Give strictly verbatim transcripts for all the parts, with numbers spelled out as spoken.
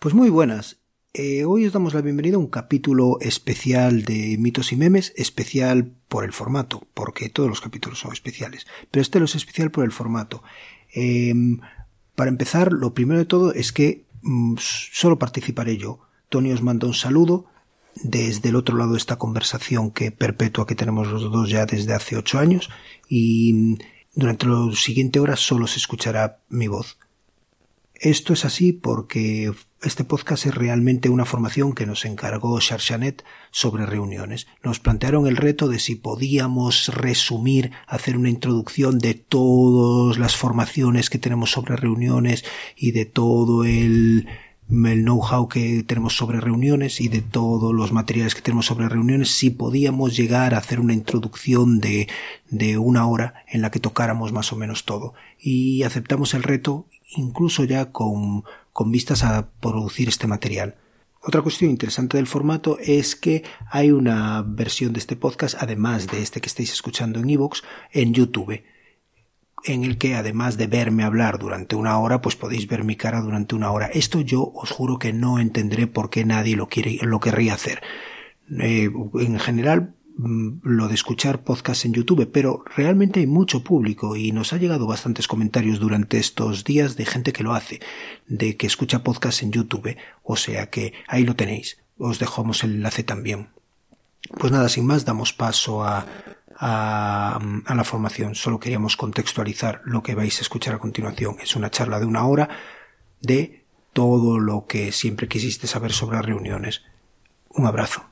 Pues muy buenas. Eh, hoy os damos la bienvenida a un capítulo especial de Mitos y Memes, especial por el formato, porque todos los capítulos son especiales, pero este lo es especial por el formato. Eh, para empezar, lo primero de todo es que mmm, solo participaré yo. Tony os manda un saludo desde el otro lado de esta conversación que perpetua que tenemos los dos ya desde hace ocho años y durante las siguientes horas solo se escuchará mi voz. Esto es así porque este podcast es realmente una formación que nos encargó Xarxanet sobre reuniones. Nos plantearon el reto de si podíamos resumir, hacer una introducción de todas las formaciones que tenemos sobre reuniones y de todo el, el know-how que tenemos sobre reuniones y de todos los materiales que tenemos sobre reuniones, si podíamos llegar a hacer una introducción de, de una hora en la que tocáramos más o menos todo. Y aceptamos el reto incluso ya con, con vistas a producir este material. Otra cuestión interesante del formato es que hay una versión de este podcast, además de este que estáis escuchando en iVoox, en YouTube, en el que además de verme hablar durante una hora, pues podéis ver mi cara durante una hora. Esto yo os juro que no entenderé por qué nadie lo quiere, lo querría hacer. Eh, en general, lo de escuchar podcasts en YouTube, pero realmente hay mucho público y nos ha llegado bastantes comentarios durante estos días de gente que lo hace, de que escucha podcasts en YouTube, o sea que ahí lo tenéis, os dejamos el enlace también. Pues nada, sin más, damos paso a, a, a la formación. Solo queríamos contextualizar lo que vais a escuchar a continuación. Es una charla de una hora de todo lo que siempre quisiste saber sobre las reuniones. Un abrazo.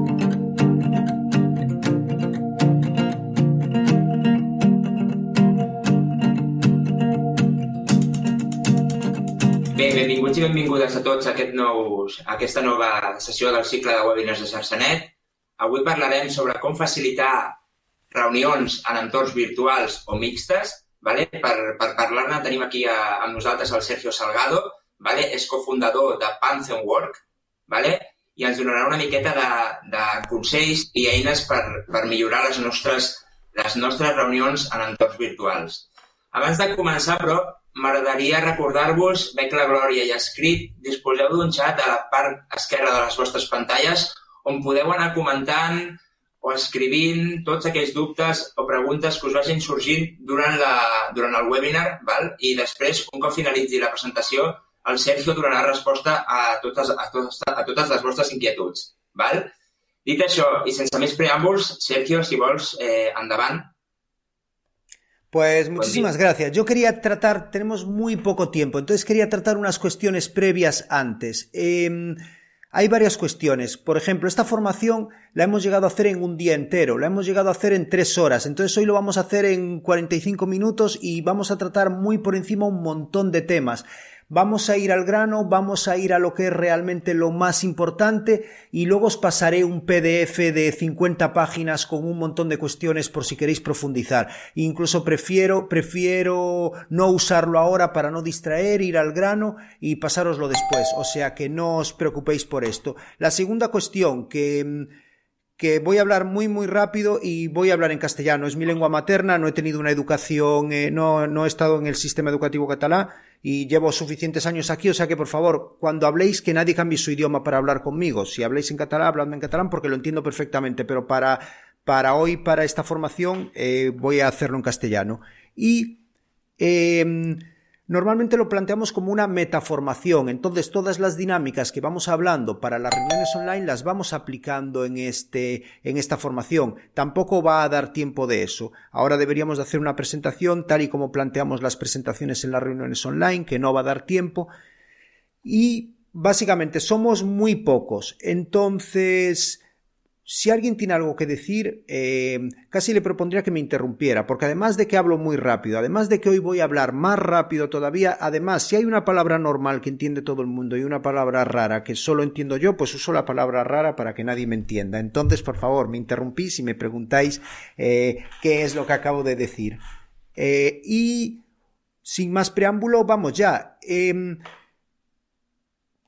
Bé, benvinguts i benvingudes a tots a, aquest nous, a aquesta nova sessió del cicle de webinars de Xarxanet. Avui parlarem sobre com facilitar reunions en entorns virtuals o mixtes. Vale? Per, per parlar-ne tenim aquí a, amb nosaltres el Sergio Salgado, vale? És cofundador de Pantheon.Work, vale? I ens donarà una miqueta de, de consells i eines per, per millorar les nostres, les nostres reunions en entorns virtuals. Abans de començar, però, m'agradaria recordar-vos, veig que la Glòria ja ha escrit, disposeu d'un xat a la part esquerra de les vostres pantalles on podeu anar comentant o escrivint tots aquells dubtes o preguntes que us vagin sorgint durant, la, durant el webinar, val? I després, un cop finalitzi la presentació, el Sergio donarà resposta a totes, a totes, a totes les vostres inquietuds. Val? Dit això, i sense més preàmbuls, Sergio, si vols, eh, endavant. Pues muchísimas gracias. Yo quería tratar, tenemos muy poco tiempo, entonces quería tratar unas cuestiones previas antes. Eh, hay varias cuestiones. Por ejemplo, esta formación la hemos llegado a hacer en un día entero, la hemos llegado a hacer en tres horas. Entonces hoy lo vamos a hacer en cuarenta y cinco minutos y vamos a tratar muy por encima un montón de temas. Vamos a ir al grano, vamos a ir a lo que es realmente lo más importante y luego os pasaré un P D F de cincuenta páginas con un montón de cuestiones por si queréis profundizar. Incluso prefiero, prefiero no usarlo ahora para no distraer, ir al grano y pasároslo después. O sea que no os preocupéis por esto. La segunda cuestión que... que voy a hablar muy muy rápido y voy a hablar en castellano. Es mi lengua materna, no he tenido una educación, eh, no, no he estado en el sistema educativo catalán y llevo suficientes años aquí, o sea que por favor, cuando habléis, que nadie cambie su idioma para hablar conmigo. Si habléis en catalán, habladme en catalán porque lo entiendo perfectamente, pero para, para hoy, para esta formación, eh, voy a hacerlo en castellano. Y... Eh, Normalmente lo planteamos como una metaformación, entonces todas las dinámicas que vamos hablando para las reuniones online las vamos aplicando en, este, en esta formación. Tampoco va a dar tiempo de eso. Ahora deberíamos de hacer una presentación tal y como planteamos las presentaciones en las reuniones online, que no va a dar tiempo. Y básicamente somos muy pocos, entonces... Si alguien tiene algo que decir, eh, casi le propondría que me interrumpiera, porque además de que hablo muy rápido, además de que hoy voy a hablar más rápido todavía, además, si hay una palabra normal que entiende todo el mundo y una palabra rara que solo entiendo yo, pues uso la palabra rara para que nadie me entienda. Entonces, por favor, me interrumpís y me preguntáis eh, qué es lo que acabo de decir. Eh, y, sin más preámbulo, vamos ya. Eh,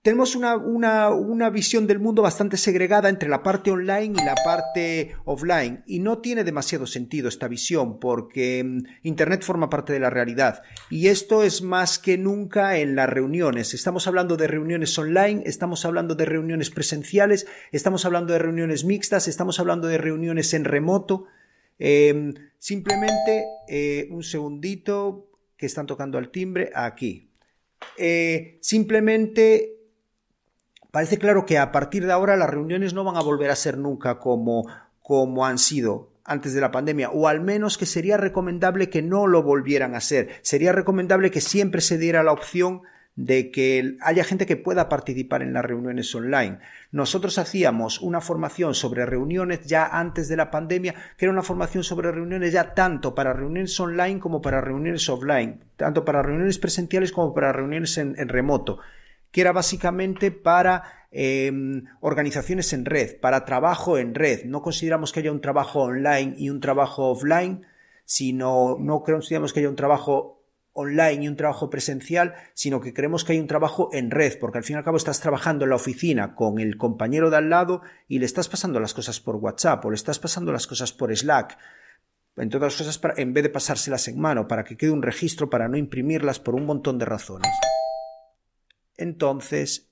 tenemos una, una, una visión del mundo bastante segregada entre la parte online y la parte offline, y no tiene demasiado sentido esta visión porque Internet forma parte de la realidad, y esto es más que nunca en las reuniones. Estamos hablando de reuniones online, estamos hablando de reuniones presenciales, estamos hablando de reuniones mixtas, estamos hablando de reuniones en remoto. Eh, simplemente eh, un segundito, que están tocando al timbre aquí. Eh, simplemente parece claro que a partir de ahora las reuniones no van a volver a ser nunca como, como han sido antes de la pandemia, o al menos que sería recomendable que no lo volvieran a hacer. Sería recomendable que siempre se diera la opción de que haya gente que pueda participar en las reuniones online. Nosotros hacíamos una formación sobre reuniones ya antes de la pandemia, que era una formación sobre reuniones ya tanto para reuniones online como para reuniones offline, tanto para reuniones presenciales como para reuniones en, en remoto, que era básicamente para eh, organizaciones en red, para trabajo en red. No consideramos que haya un trabajo online y un trabajo offline, sino no consideramos que haya un trabajo online y un trabajo presencial, sino que creemos que hay un trabajo en red, porque al fin y al cabo estás trabajando en la oficina con el compañero de al lado y le estás pasando las cosas por WhatsApp o le estás pasando las cosas por Slack, entre otras cosas, para, en vez de pasárselas en mano, para que quede un registro, para no imprimirlas, por un montón de razones. Entonces,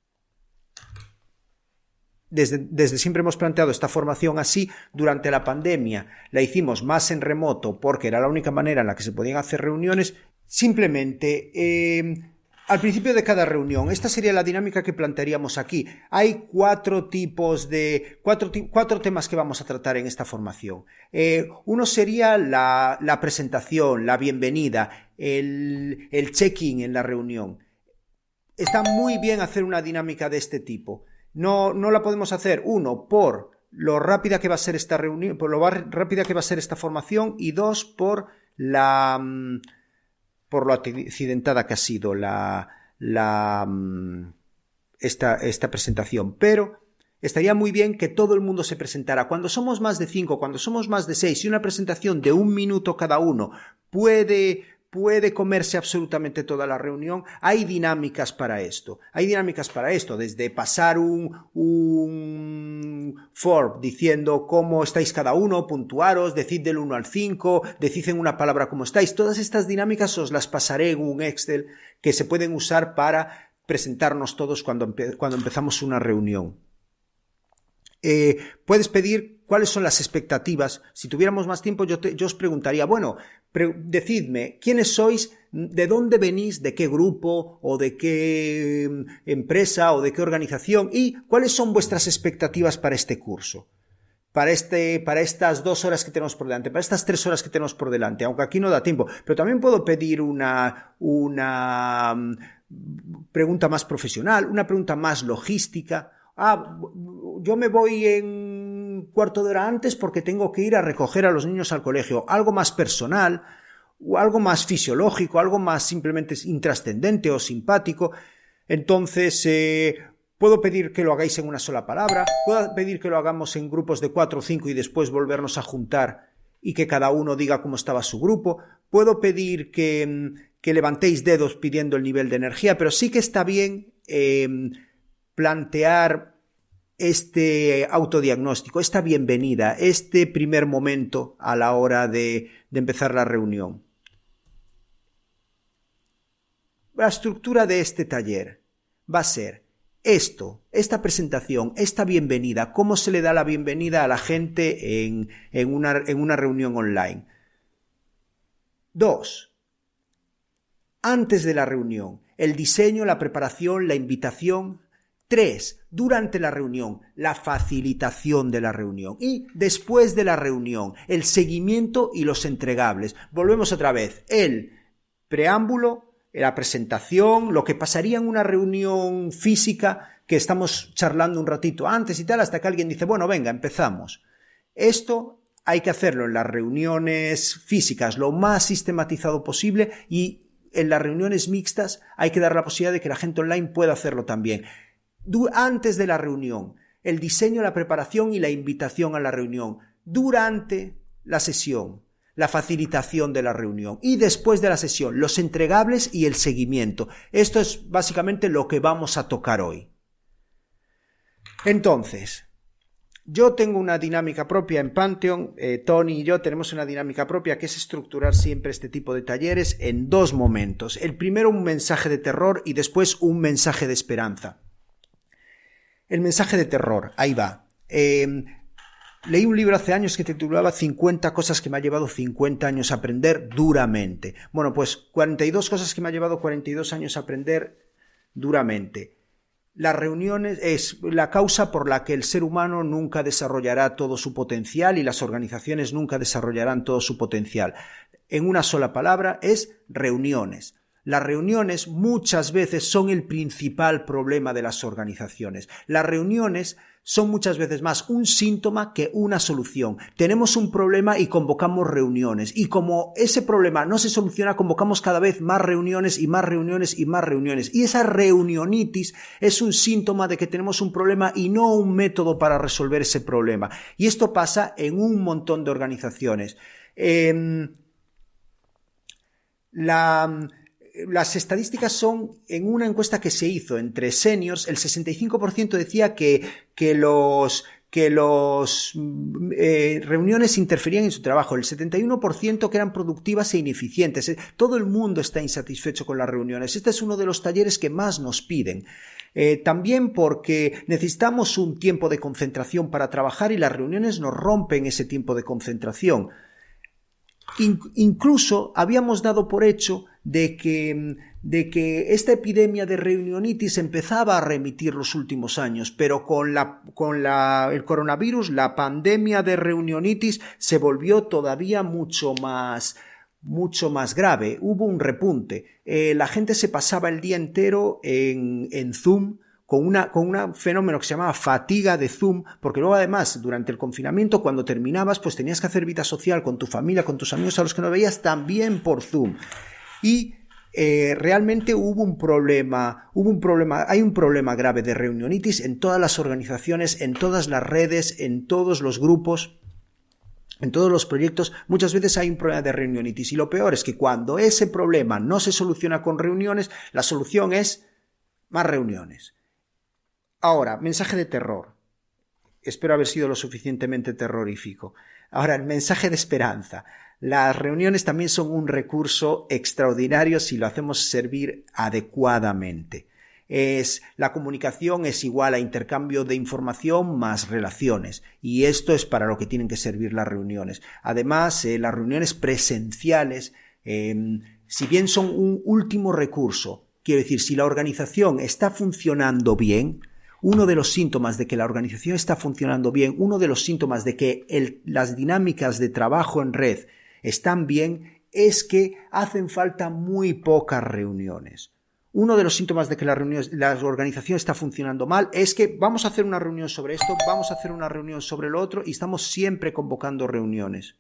desde, desde siempre hemos planteado esta formación así. Durante la pandemia la hicimos más en remoto porque era la única manera en la que se podían hacer reuniones. Simplemente, eh, al principio de cada reunión, esta sería la dinámica que plantearíamos aquí. Hay cuatro tipos de, cuatro, cuatro temas que vamos a tratar en esta formación. Eh, uno sería la, la presentación, la bienvenida, el, el check-in en la reunión. Está muy bien hacer una dinámica de este tipo. No, no la podemos hacer, uno, por lo rápida que va a ser esta reunión, por lo rápida que va a ser esta formación, y dos, por la por lo accidentada que ha sido la, la esta, esta presentación. Pero estaría muy bien que todo el mundo se presentara. Cuando somos más de cinco, cuando somos más de seis, y una presentación de un minuto cada uno puede puede comerse absolutamente toda la reunión, hay dinámicas para esto. Hay dinámicas para esto, desde pasar un, un form diciendo cómo estáis cada uno, puntuaros, decid del uno al cinco, decid en una palabra cómo estáis. Todas estas dinámicas os las pasaré en un Excel que se pueden usar para presentarnos todos cuando, empe cuando empezamos una reunión. Eh, puedes pedir cuáles son las expectativas. Si tuviéramos más tiempo, yo, te, yo os preguntaría, bueno, pre decidme, ¿quiénes sois? ¿De dónde venís? ¿De qué grupo? ¿O de qué eh, empresa? ¿O de qué organización? ¿Y cuáles son vuestras expectativas para este curso? Para, este, para estas dos horas que tenemos por delante, para estas tres horas que tenemos por delante, aunque aquí no da tiempo. Pero también puedo pedir una, una um, pregunta más profesional, una pregunta más logística. Ah, yo me voy en cuarto de hora antes porque tengo que ir a recoger a los niños al colegio. Algo más personal, o algo más fisiológico, algo más simplemente intrascendente o simpático. Entonces, eh, puedo pedir que lo hagáis en una sola palabra, puedo pedir que lo hagamos en grupos de cuatro o cinco y después volvernos a juntar y que cada uno diga cómo estaba su grupo. Puedo pedir que, que levantéis dedos pidiendo el nivel de energía, pero sí que está bien eh, plantear este autodiagnóstico, esta bienvenida, este primer momento a la hora de, de empezar la reunión. La estructura de este taller va a ser esto, esta presentación, esta bienvenida, cómo se le da la bienvenida a la gente en, en, una, en una reunión online. Dos, antes de la reunión, el diseño, la preparación, la invitación. Tres, durante la reunión, la facilitación de la reunión. Y después de la reunión, el seguimiento y los entregables. Volvemos otra vez. El preámbulo, la presentación, lo que pasaría en una reunión física que estamos charlando un ratito antes y tal, hasta que alguien dice, bueno, venga, empezamos. Esto hay que hacerlo en las reuniones físicas lo más sistematizado posible, y en las reuniones mixtas hay que dar la posibilidad de que la gente online pueda hacerlo también. Antes de la reunión, el diseño, la preparación y la invitación a la reunión. Durante la sesión, la facilitación de la reunión. Y después de la sesión, los entregables y el seguimiento. Esto es básicamente lo que vamos a tocar hoy. Entonces, yo tengo una dinámica propia en Pantheon, eh, Tony y yo tenemos una dinámica propia que es estructurar siempre este tipo de talleres en dos momentos. El primero, un mensaje de terror, y después un mensaje de esperanza. El mensaje de terror, ahí va. Eh, leí un libro hace años que titulaba cincuenta cosas que me ha llevado cincuenta años a aprender duramente. Bueno, pues cuarenta y dos cosas que me ha llevado cuarenta y dos años a aprender duramente. Las reuniones es la causa por la que el ser humano nunca desarrollará todo su potencial y las organizaciones nunca desarrollarán todo su potencial. En una sola palabra, es reuniones. Las reuniones muchas veces son el principal problema de las organizaciones. Las reuniones son muchas veces más un síntoma que una solución. Tenemos un problema y convocamos reuniones. Y como ese problema no se soluciona, convocamos cada vez más reuniones y más reuniones y más reuniones. Y esa reunionitis es un síntoma de que tenemos un problema y no un método para resolver ese problema. Y esto pasa en un montón de organizaciones. Eh, la... Las estadísticas son, en una encuesta que se hizo entre seniors, el sesenta y cinco por ciento decía que, que los, que los eh, reuniones interferían en su trabajo, el setenta y uno por ciento que eran productivas e ineficientes. Todo el mundo está insatisfecho con las reuniones. Este es uno de los talleres que más nos piden. Eh, también porque necesitamos un tiempo de concentración para trabajar y las reuniones nos rompen ese tiempo de concentración. In- incluso habíamos dado por hecho de que, de que esta epidemia de reunionitis empezaba a remitir los últimos años, pero con, la, con la, el coronavirus, la pandemia de reunionitis se volvió todavía mucho más, mucho más grave. Hubo un repunte. Eh, la gente se pasaba el día entero en, en Zoom, con una con un fenómeno que se llamaba fatiga de Zoom, porque luego además durante el confinamiento cuando terminabas pues tenías que hacer vida social con tu familia, con tus amigos a los que no veías también por Zoom. Y eh, realmente hubo un problema, hubo un problema, hay un problema grave de reunionitis en todas las organizaciones, en todas las redes, en todos los grupos, en todos los proyectos. Muchas veces hay un problema de reunionitis y lo peor es que cuando ese problema no se soluciona con reuniones, la solución es más reuniones. Ahora, mensaje de terror. Espero haber sido lo suficientemente terrorífico. Ahora, el mensaje de esperanza. Las reuniones también son un recurso extraordinario si lo hacemos servir adecuadamente. Es, la comunicación es igual a intercambio de información más relaciones. Y esto es para lo que tienen que servir las reuniones. Además, eh, las reuniones presenciales, eh, si bien son un último recurso, quiero decir, si la organización está funcionando bien, uno de los síntomas de que la organización está funcionando bien, uno de los síntomas de que el, las dinámicas de trabajo en red están bien, es que hacen falta muy pocas reuniones. Uno de los síntomas de que la, reunión, la organización está funcionando mal es que vamos a hacer una reunión sobre esto, vamos a hacer una reunión sobre lo otro y estamos siempre convocando reuniones.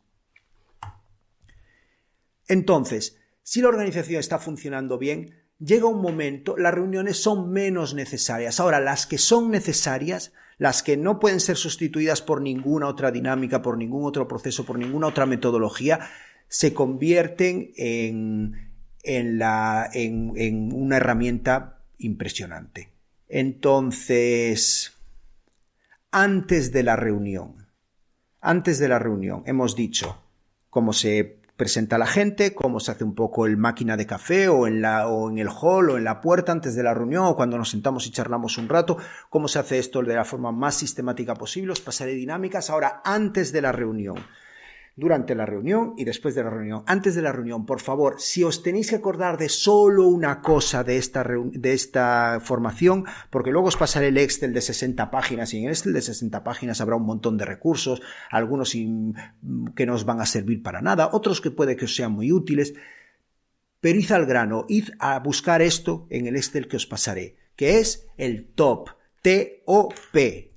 Entonces, si la organización está funcionando bien, llega un momento, las reuniones son menos necesarias. Ahora, las que son necesarias, las que no pueden ser sustituidas por ninguna otra dinámica, por ningún otro proceso, por ninguna otra metodología, se convierten en, en, la, en, en una herramienta impresionante. Entonces, antes de la reunión, antes de la reunión, hemos dicho cómo se presenta a la gente, cómo se hace un poco el máquina de café o en, la, o en el hall o en la puerta antes de la reunión o cuando nos sentamos y charlamos un rato, cómo se hace esto de la forma más sistemática posible. Os pasaré dinámicas. Ahora, antes de la reunión, durante la reunión y después de la reunión. Antes de la reunión, por favor, si os tenéis que acordar de solo una cosa de esta, de esta formación, porque luego os pasaré el Excel de sesenta páginas y en el Excel de sesenta páginas habrá un montón de recursos, algunos que no os van a servir para nada, otros que puede que os sean muy útiles, pero id al grano, id a buscar esto en el Excel que os pasaré, que es el TOP, T O P.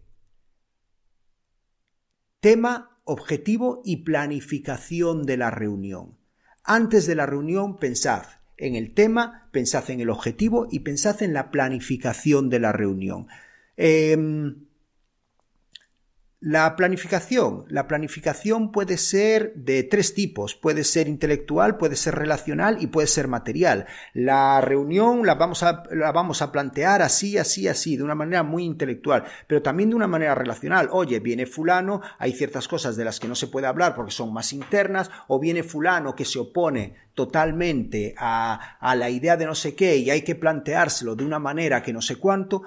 Tema, objetivo y planificación de la reunión. Antes de la reunión pensad en el tema, pensad en el objetivo y pensad en la planificación de la reunión. Eh, La planificación. La planificación puede ser de tres tipos. Puede ser intelectual, puede ser relacional y puede ser material. La reunión la vamos a, la vamos a plantear así, así, así, de una manera muy intelectual, pero también de una manera relacional. Oye, viene fulano, hay ciertas cosas de las que no se puede hablar porque son más internas, o viene fulano que se opone totalmente a, a la idea de no sé qué y hay que planteárselo de una manera que no sé cuánto.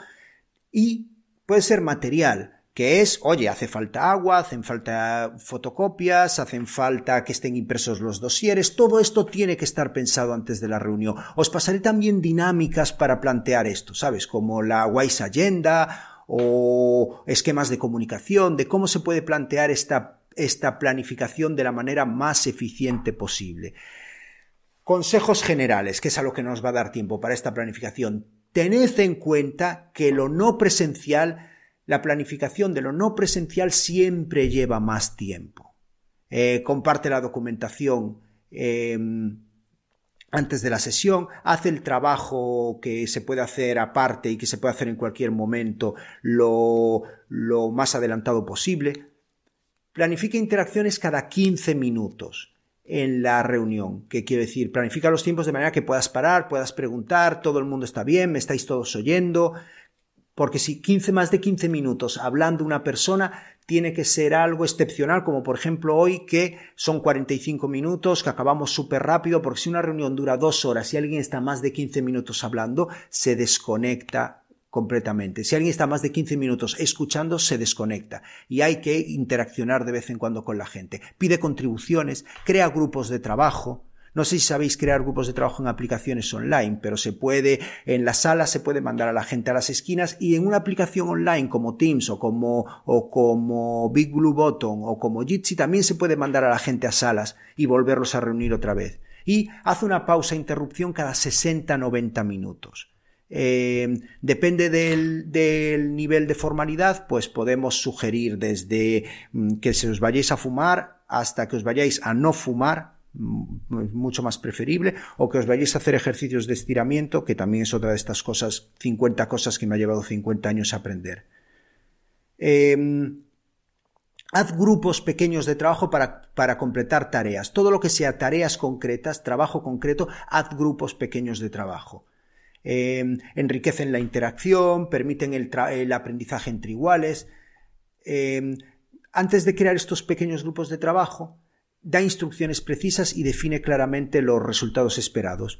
Y puede ser material, que es, oye, hace falta agua, hacen falta fotocopias, hacen falta que estén impresos los dosieres, todo esto tiene que estar pensado antes de la reunión. Os pasaré también dinámicas para plantear esto, ¿sabes? Como la Wise Agenda o esquemas de comunicación, de cómo se puede plantear esta, esta planificación de la manera más eficiente posible. Consejos generales, que es a lo que nos va a dar tiempo para esta planificación. Tened en cuenta que lo no presencial, la planificación de lo no presencial siempre lleva más tiempo. Eh, comparte la documentación eh, antes de la sesión, haz el trabajo que se puede hacer aparte y que se puede hacer en cualquier momento lo, lo más adelantado posible. Planifica interacciones cada quince minutos en la reunión. ¿Qué quiero decir? Planifica los tiempos de manera que puedas parar, puedas preguntar, todo el mundo está bien, me estáis todos oyendo. Porque si quince, más de quince minutos hablando una persona, tiene que ser algo excepcional, como por ejemplo hoy que son cuarenta y cinco minutos, que acabamos súper rápido, porque si una reunión dura dos horas y alguien está más de quince minutos hablando, se desconecta completamente. Si alguien está más de quince minutos escuchando, se desconecta y hay que interaccionar de vez en cuando con la gente. Pide contribuciones, crea grupos de trabajo. No sé si sabéis crear grupos de trabajo en aplicaciones online, pero se puede, en la sala se puede mandar a la gente a las esquinas y en una aplicación online como Teams o como, o como Big Blue Button o como Jitsi también se puede mandar a la gente a salas y volverlos a reunir otra vez. Y hace una pausa e interrupción cada sesenta a noventa minutos. Eh, depende del, del nivel de formalidad, pues podemos sugerir desde mm, que se os vayáis a fumar hasta que os vayáis a no fumar, mucho más preferible, o que os vayáis a hacer ejercicios de estiramiento, que también es otra de estas cosas, cincuenta cosas que me ha llevado cincuenta años a aprender. Eh, haz grupos pequeños de trabajo para, para completar tareas. Todo lo que sea tareas concretas, trabajo concreto, haz grupos pequeños de trabajo. Eh, enriquecen la interacción, permiten el, el aprendizaje entre iguales. Eh, antes de crear estos pequeños grupos de trabajo, da instrucciones precisas y define claramente los resultados esperados.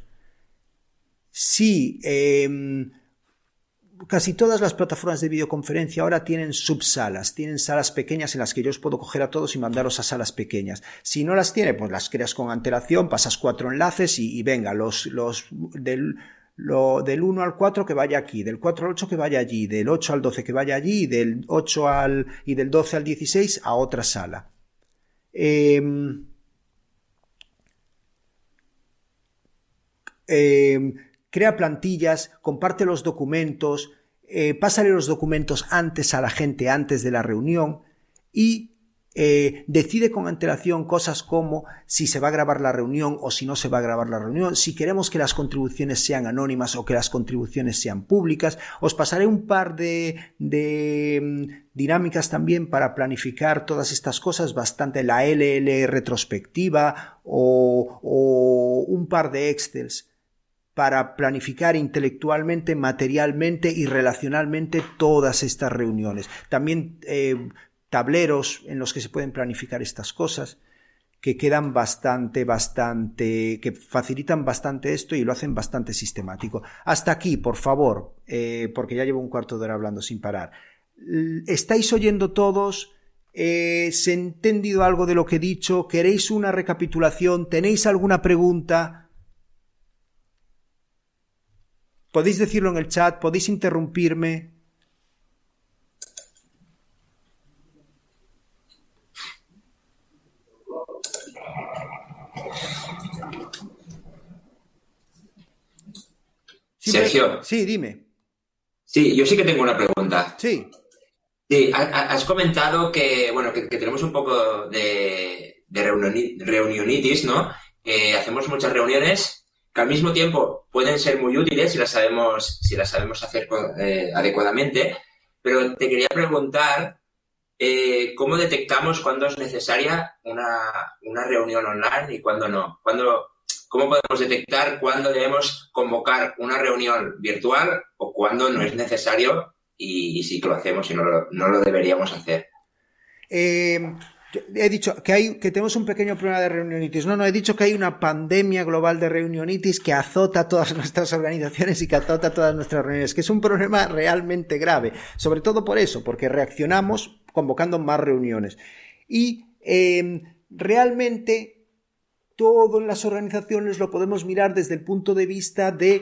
Sí, eh, casi todas las plataformas de videoconferencia ahora tienen subsalas, tienen salas pequeñas en las que yo os puedo coger a todos y mandaros a salas pequeñas. Si no las tiene, pues las creas con antelación, pasas cuatro enlaces y, y venga, los, los del, lo, del uno al cuatro que vaya aquí, del cuatro al ocho que vaya allí, del ocho al doce que vaya allí y del ocho al, y del doce al dieciséis a otra sala. Eh, eh, crea plantillas, comparte los documentos, eh, pásale los documentos antes a la gente, antes de la reunión y eh, decide con antelación cosas como si se va a grabar la reunión o si no se va a grabar la reunión, si queremos que las contribuciones sean anónimas o que las contribuciones sean públicas. Os pasaré un par de, de um, dinámicas también para planificar todas estas cosas, bastante la L L retrospectiva o, o un par de Excels para planificar intelectualmente, materialmente y relacionalmente todas estas reuniones. También eh, tableros en los que se pueden planificar estas cosas que quedan bastante, bastante, que facilitan bastante esto y lo hacen bastante sistemático. Hasta aquí, por favor, eh, porque ya llevo un cuarto de hora hablando sin parar. ¿Estáis oyendo todos? Eh, ¿Se ha entendido algo de lo que he dicho? ¿Queréis una recapitulación? ¿Tenéis alguna pregunta? Podéis decirlo en el chat, podéis interrumpirme. Sergio. Sí, dime. Sí, yo sí que tengo una pregunta. Sí. Sí, has comentado que, bueno, que, que tenemos un poco de, de reunioni, reunionitis, ¿no? Que hacemos muchas reuniones que al mismo tiempo pueden ser muy útiles si las sabemos, si las sabemos hacer eh, adecuadamente, pero te quería preguntar eh, ¿cómo detectamos cuándo es necesaria una, una reunión online y cuándo no? ¿Cuándo, ¿Cómo podemos detectar cuándo debemos convocar una reunión virtual o cuándo no es necesario y, y sí que lo hacemos y no lo, no lo deberíamos hacer? Eh, he dicho que hay que tenemos un pequeño problema de reunionitis. No, no, he dicho que hay una pandemia global de reunionitis que azota todas nuestras organizaciones y que azota todas nuestras reuniones, que es un problema realmente grave, sobre todo por eso, porque reaccionamos convocando más reuniones. Y eh, realmente todo en las organizaciones lo podemos mirar desde el punto de vista del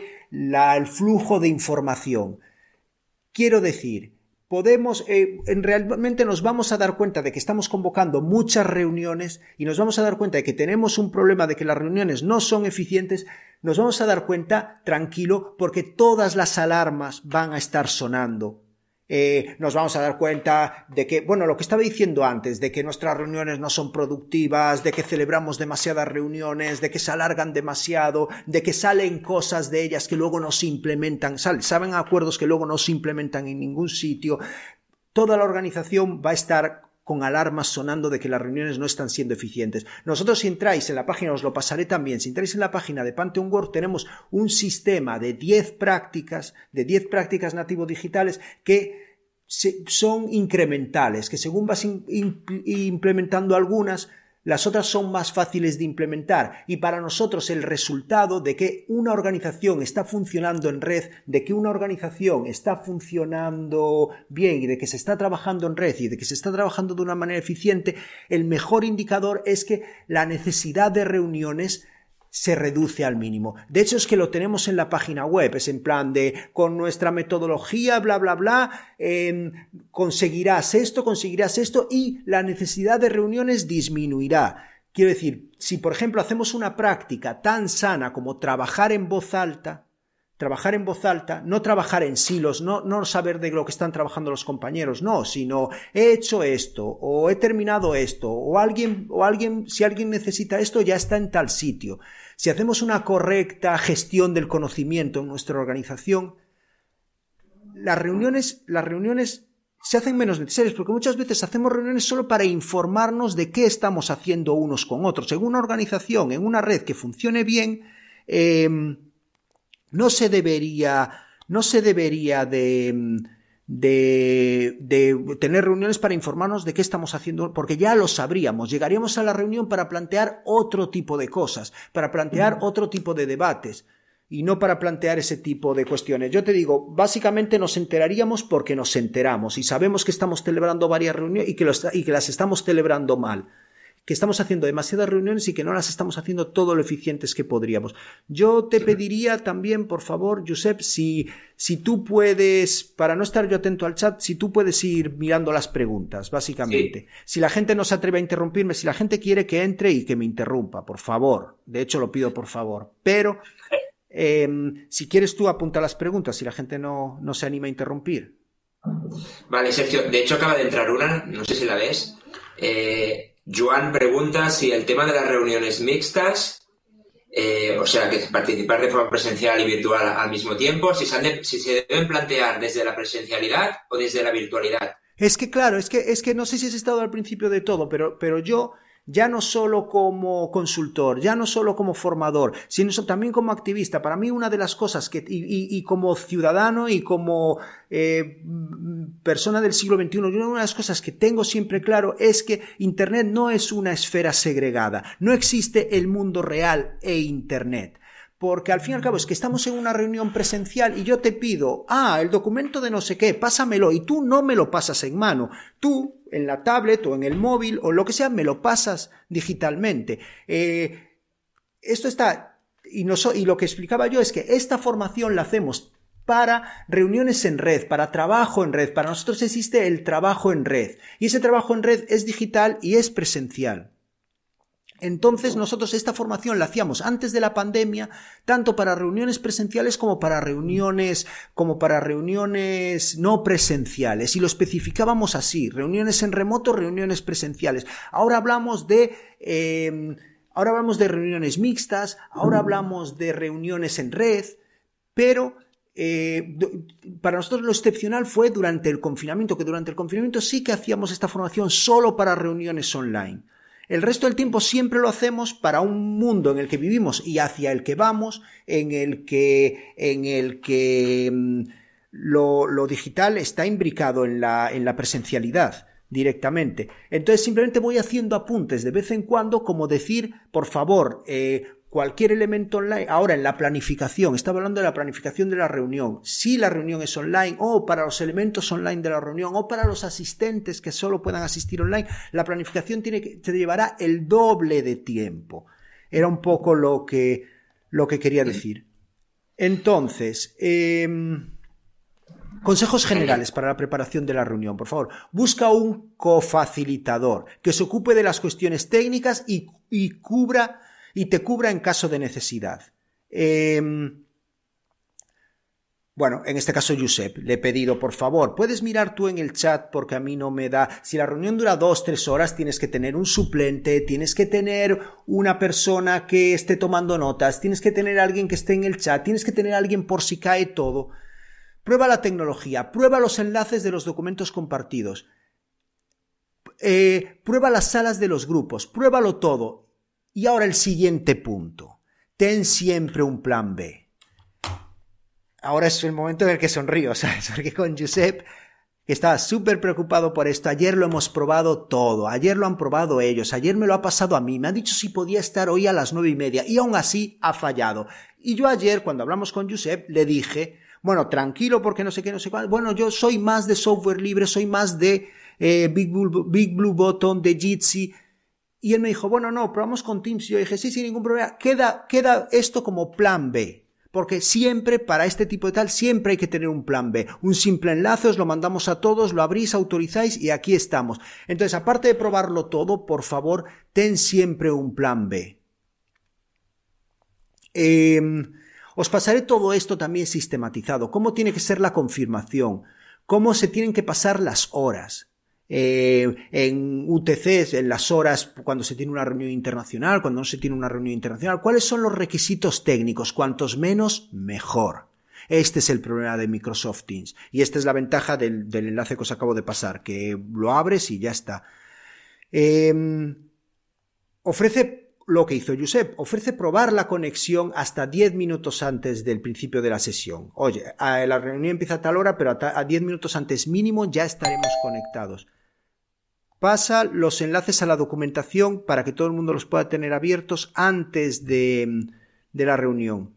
flujo de información. Quiero decir, podemos, eh, en realmente nos vamos a dar cuenta de que estamos convocando muchas reuniones y nos vamos a dar cuenta de que tenemos un problema de que las reuniones no son eficientes, nos vamos a dar cuenta, tranquilo, porque todas las alarmas van a estar sonando. Eh, nos vamos a dar cuenta de que, bueno, lo que estaba diciendo antes, de que nuestras reuniones no son productivas, de que celebramos demasiadas reuniones, de que se alargan demasiado, de que salen cosas de ellas que luego no se implementan, saben acuerdos que luego no se implementan en ningún sitio. Toda la organización va a estar con alarmas sonando de que las reuniones no están siendo eficientes. Nosotros, si entráis en la página, os lo pasaré también, si entráis en la página de Pantheon Work, tenemos un sistema de diez prácticas, de diez prácticas nativo digitales que son incrementales, que según vas in, in, implementando algunas, las otras son más fáciles de implementar, y para nosotros el resultado de que una organización está funcionando en red, de que una organización está funcionando bien y de que se está trabajando en red y de que se está trabajando de una manera eficiente, el mejor indicador es que la necesidad de reuniones se reduce al mínimo. De hecho, es que lo tenemos en la página web, es en plan de, con nuestra metodología, bla, bla, bla, eh, conseguirás esto, conseguirás esto, y la necesidad de reuniones disminuirá. Quiero decir, si por ejemplo hacemos una práctica tan sana como trabajar en voz alta, trabajar en voz alta, no trabajar en silos, no, no saber de lo que están trabajando los compañeros, no, sino he hecho esto, o he terminado esto, o alguien, o alguien, si alguien necesita esto, ya está en tal sitio. Si hacemos una correcta gestión del conocimiento en nuestra organización, las reuniones, las reuniones se hacen menos necesarias, porque muchas veces hacemos reuniones solo para informarnos de qué estamos haciendo unos con otros. En una organización, en una red que funcione bien, eh, no se debería, no se debería de, de, de tener reuniones para informarnos de qué estamos haciendo, porque ya lo sabríamos. Llegaríamos a la reunión para plantear otro tipo de cosas, para plantear otro tipo de debates, y no para plantear ese tipo de cuestiones. Yo te digo, básicamente nos enteraríamos porque nos enteramos y sabemos que estamos celebrando varias reuniones y que, los, y que las estamos celebrando mal, que estamos haciendo demasiadas reuniones y que no las estamos haciendo todo lo eficientes que podríamos. Yo te pediría también, por favor, Josep, si, si tú puedes, para no estar yo atento al chat, si tú puedes ir mirando las preguntas, básicamente. Sí. Si la gente no se atreve a interrumpirme, si la gente quiere que entre y que me interrumpa, por favor. De hecho, lo pido por favor. Pero, eh, si quieres tú apunta las preguntas, si la gente no, no se anima a interrumpir. Vale, Sergio. De hecho, acaba de entrar una, no sé si la ves. Eh... Joan pregunta si el tema de las reuniones mixtas, eh, o sea, que participar de forma presencial y virtual al mismo tiempo, si se, de, si se deben plantear desde la presencialidad o desde la virtualidad. Es que claro, es que, es que no sé si has estado al principio de todo, pero, pero yo, ya no solo como consultor, ya no solo como formador, sino también como activista. Para mí una de las cosas que, y, y, y como ciudadano y como eh, persona del siglo veintiuno, una de las cosas que tengo siempre claro es que Internet no es una esfera segregada, no existe el mundo real e Internet. Porque al fin y al cabo es que estamos en una reunión presencial y yo te pido, ah, el documento de no sé qué, pásamelo, y tú no me lo pasas en mano, tú en la tablet o en el móvil o lo que sea me lo pasas digitalmente. Eh, esto está, y, no so, y lo que explicaba yo es que esta formación la hacemos para reuniones en red, para trabajo en red. Para nosotros existe el trabajo en red y ese trabajo en red es digital y es presencial. Entonces nosotros esta formación la hacíamos antes de la pandemia, tanto para reuniones presenciales como para reuniones, como para reuniones no presenciales, y lo especificábamos así: reuniones en remoto, reuniones presenciales. Ahora hablamos de, eh, ahora hablamos de reuniones mixtas, ahora hablamos de reuniones en red, pero Eh, para nosotros lo excepcional fue durante el confinamiento, que durante el confinamiento sí que hacíamos esta formación solo para reuniones online. El resto del tiempo siempre lo hacemos para un mundo en el que vivimos y hacia el que vamos, en el que, en el que mmm, lo, lo digital está imbricado en la, en la presencialidad directamente. Entonces simplemente voy haciendo apuntes de vez en cuando, como decir, por favor, eh, cualquier elemento online, ahora en la planificación, estaba hablando de la planificación de la reunión, si la reunión es online o para los elementos online de la reunión o para los asistentes que solo puedan asistir online, la planificación tiene que, te llevará el doble de tiempo. Era un poco lo que, lo que quería decir. Entonces, eh, consejos generales para la preparación de la reunión, por favor. Busca un cofacilitador que se ocupe de las cuestiones técnicas y, y cubra y te cubra en caso de necesidad. Eh, bueno, en este caso Josep, le he pedido, por favor, puedes mirar tú en el chat porque a mí no me da... Si la reunión dura dos, tres horas, tienes que tener un suplente, tienes que tener una persona que esté tomando notas, tienes que tener alguien que esté en el chat, tienes que tener alguien por si cae todo. Prueba la tecnología, prueba los enlaces de los documentos compartidos, eh, prueba las salas de los grupos, pruébalo todo. Y ahora el siguiente punto. Ten siempre un plan B. Ahora es el momento en el que sonrío, ¿sabes? Porque con Josep, que estaba súper preocupado por esto, ayer lo hemos probado todo, ayer lo han probado ellos, ayer me lo ha pasado a mí, me ha dicho si podía estar hoy a las nueve y media, y aún así ha fallado. Y yo ayer, cuando hablamos con Josep, le dije, bueno, tranquilo porque no sé qué, no sé cuál, bueno, yo soy más de software libre, soy más de eh, Big Blue, Big Blue Button, de Jitsi. Y él me dijo, bueno, no, probamos con Teams. Y yo dije, sí, sin ningún problema. Queda, queda esto como plan B. Porque siempre, para este tipo de tal, siempre hay que tener un plan B. Un simple enlace, os lo mandamos a todos, lo abrís, autorizáis y aquí estamos. Entonces, aparte de probarlo todo, por favor, ten siempre un plan B. Eh, os pasaré todo esto también sistematizado. Cómo tiene que ser la confirmación. Cómo se tienen que pasar las horas. Eh, en U T Cs, en las horas cuando se tiene una reunión internacional, cuando no se tiene una reunión internacional, ¿cuáles son los requisitos técnicos? Cuantos menos, mejor. Este es el problema de Microsoft Teams y esta es la ventaja del, del enlace que os acabo de pasar, que lo abres y ya está. Eh, ofrece lo que hizo Josep, ofrece probar la conexión hasta diez minutos antes del principio de la sesión. Oye, la reunión empieza a tal hora, pero a diez minutos antes mínimo ya estaremos conectados. Pasa los enlaces a la documentación para que todo el mundo los pueda tener abiertos antes de, de la reunión.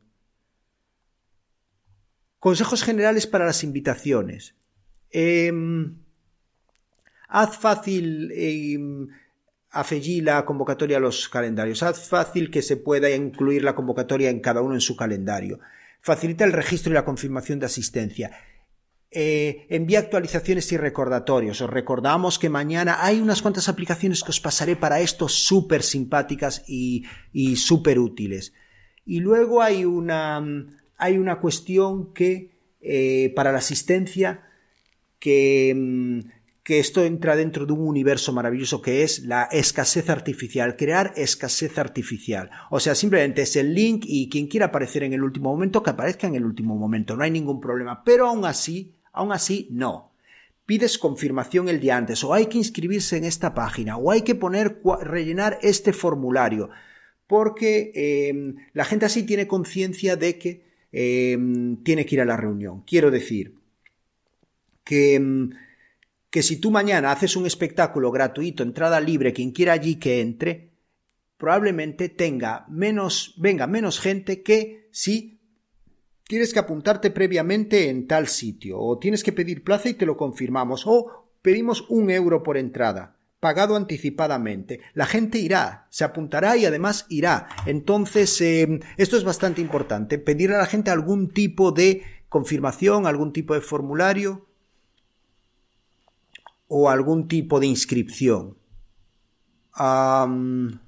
Consejos generales para las invitaciones. Eh, haz fácil... Eh, afegí la convocatoria a los calendarios. Haz fácil que se pueda incluir la convocatoria en cada uno en su calendario. Facilita el registro y la confirmación de asistencia. Eh, envía actualizaciones y recordatorios. Os recordamos que mañana hay unas cuantas aplicaciones que os pasaré para esto súper simpáticas y, y súper útiles. Y luego hay una, hay una cuestión que eh, para la asistencia que, que esto entra dentro de un universo maravilloso que es la escasez artificial, crear escasez artificial. O sea, simplemente es el link y quien quiera aparecer en el último momento, que aparezca en el último momento, no hay ningún problema. Pero aún así, aún así, no. Pides confirmación el día antes, o hay que inscribirse en esta página, o hay que poner, rellenar este formulario, porque eh, la gente así tiene conciencia de que eh, tiene que ir a la reunión. Quiero decir que, que si tú mañana haces un espectáculo gratuito, entrada libre, quien quiera allí que entre, probablemente tenga menos, venga menos gente que si tienes que apuntarte previamente en tal sitio, o tienes que pedir plaza y te lo confirmamos, o pedimos un euro por entrada, pagado anticipadamente. La gente irá, se apuntará y además irá. Entonces, eh, esto es bastante importante, pedirle a la gente algún tipo de confirmación, algún tipo de formulario o algún tipo de inscripción. Um,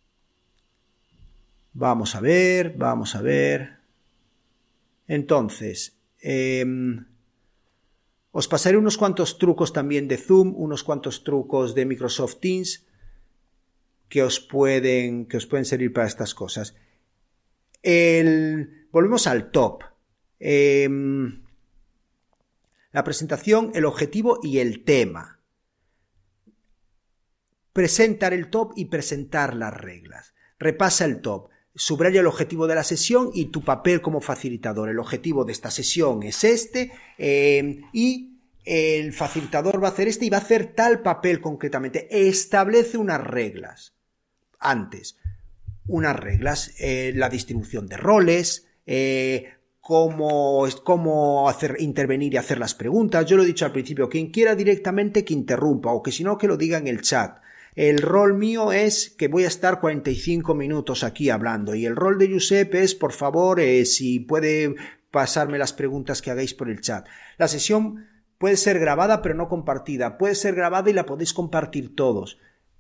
vamos a ver, vamos a ver... Entonces, eh, os pasaré unos cuantos trucos también de Zoom, unos cuantos trucos de Microsoft Teams que os pueden, que os pueden servir para estas cosas. El, volvemos al top. Eh, la presentación, el objetivo y el tema. Presentar el top y presentar las reglas. Repasa el top. Subraya el objetivo de la sesión y tu papel como facilitador. El objetivo de esta sesión es este eh, y el facilitador va a hacer este y va a hacer tal papel concretamente. Establece unas reglas. Antes, unas reglas, eh, la distribución de roles, eh, cómo, cómo hacer, intervenir y hacer las preguntas. Yo lo he dicho al principio, quien quiera directamente que interrumpa o que si no que lo diga en el chat. El rol mío es que voy a estar cuarenta y cinco minutos aquí hablando y el rol de Josep es, por favor, eh, si puede pasarme las preguntas que hagáis por el chat. La sesión puede ser grabada pero no compartida, puede ser grabada y la podéis compartir todos.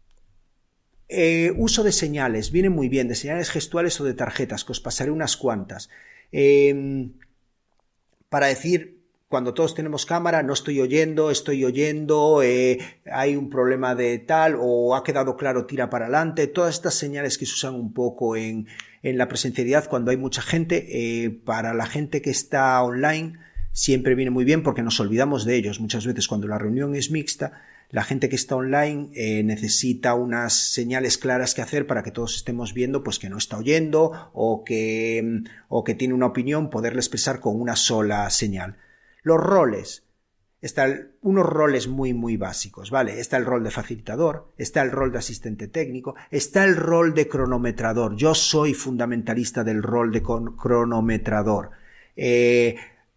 Eh, uso de señales, viene muy bien, de señales gestuales o de tarjetas, que os pasaré unas cuantas. Eh, para decir... Cuando todos tenemos cámara, no estoy oyendo, estoy oyendo, eh, hay un problema de tal, o ha quedado claro, tira para adelante. Todas estas señales que se usan un poco en, en la presencialidad cuando hay mucha gente, eh, para la gente que está online siempre viene muy bien porque nos olvidamos de ellos. Muchas veces cuando la reunión es mixta, la gente que está online eh, necesita unas señales claras que hacer para que todos estemos viendo pues que no está oyendo o que, o que tiene una opinión, poderle expresar con una sola señal. Los roles. Están unos roles muy, muy básicos, ¿vale? Está el rol de facilitador, está el rol de asistente técnico, está el rol de cronometrador. Yo soy fundamentalista del rol de cronometrador. Eh,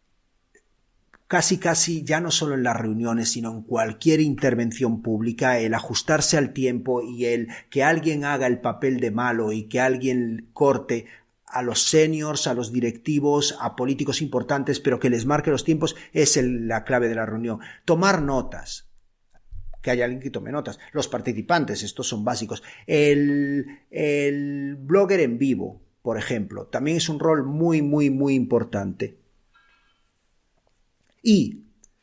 casi, casi, ya no solo en las reuniones, sino en cualquier intervención pública, el ajustarse al tiempo y el que alguien haga el papel de malo y que alguien corte a los seniors, a los directivos, a políticos importantes, pero que les marque los tiempos, es el, la clave de la reunión. Tomar notas, que haya alguien que tome notas. Los participantes, estos son básicos. El, el blogger en vivo, por ejemplo, también es un rol muy, muy, muy importante. Y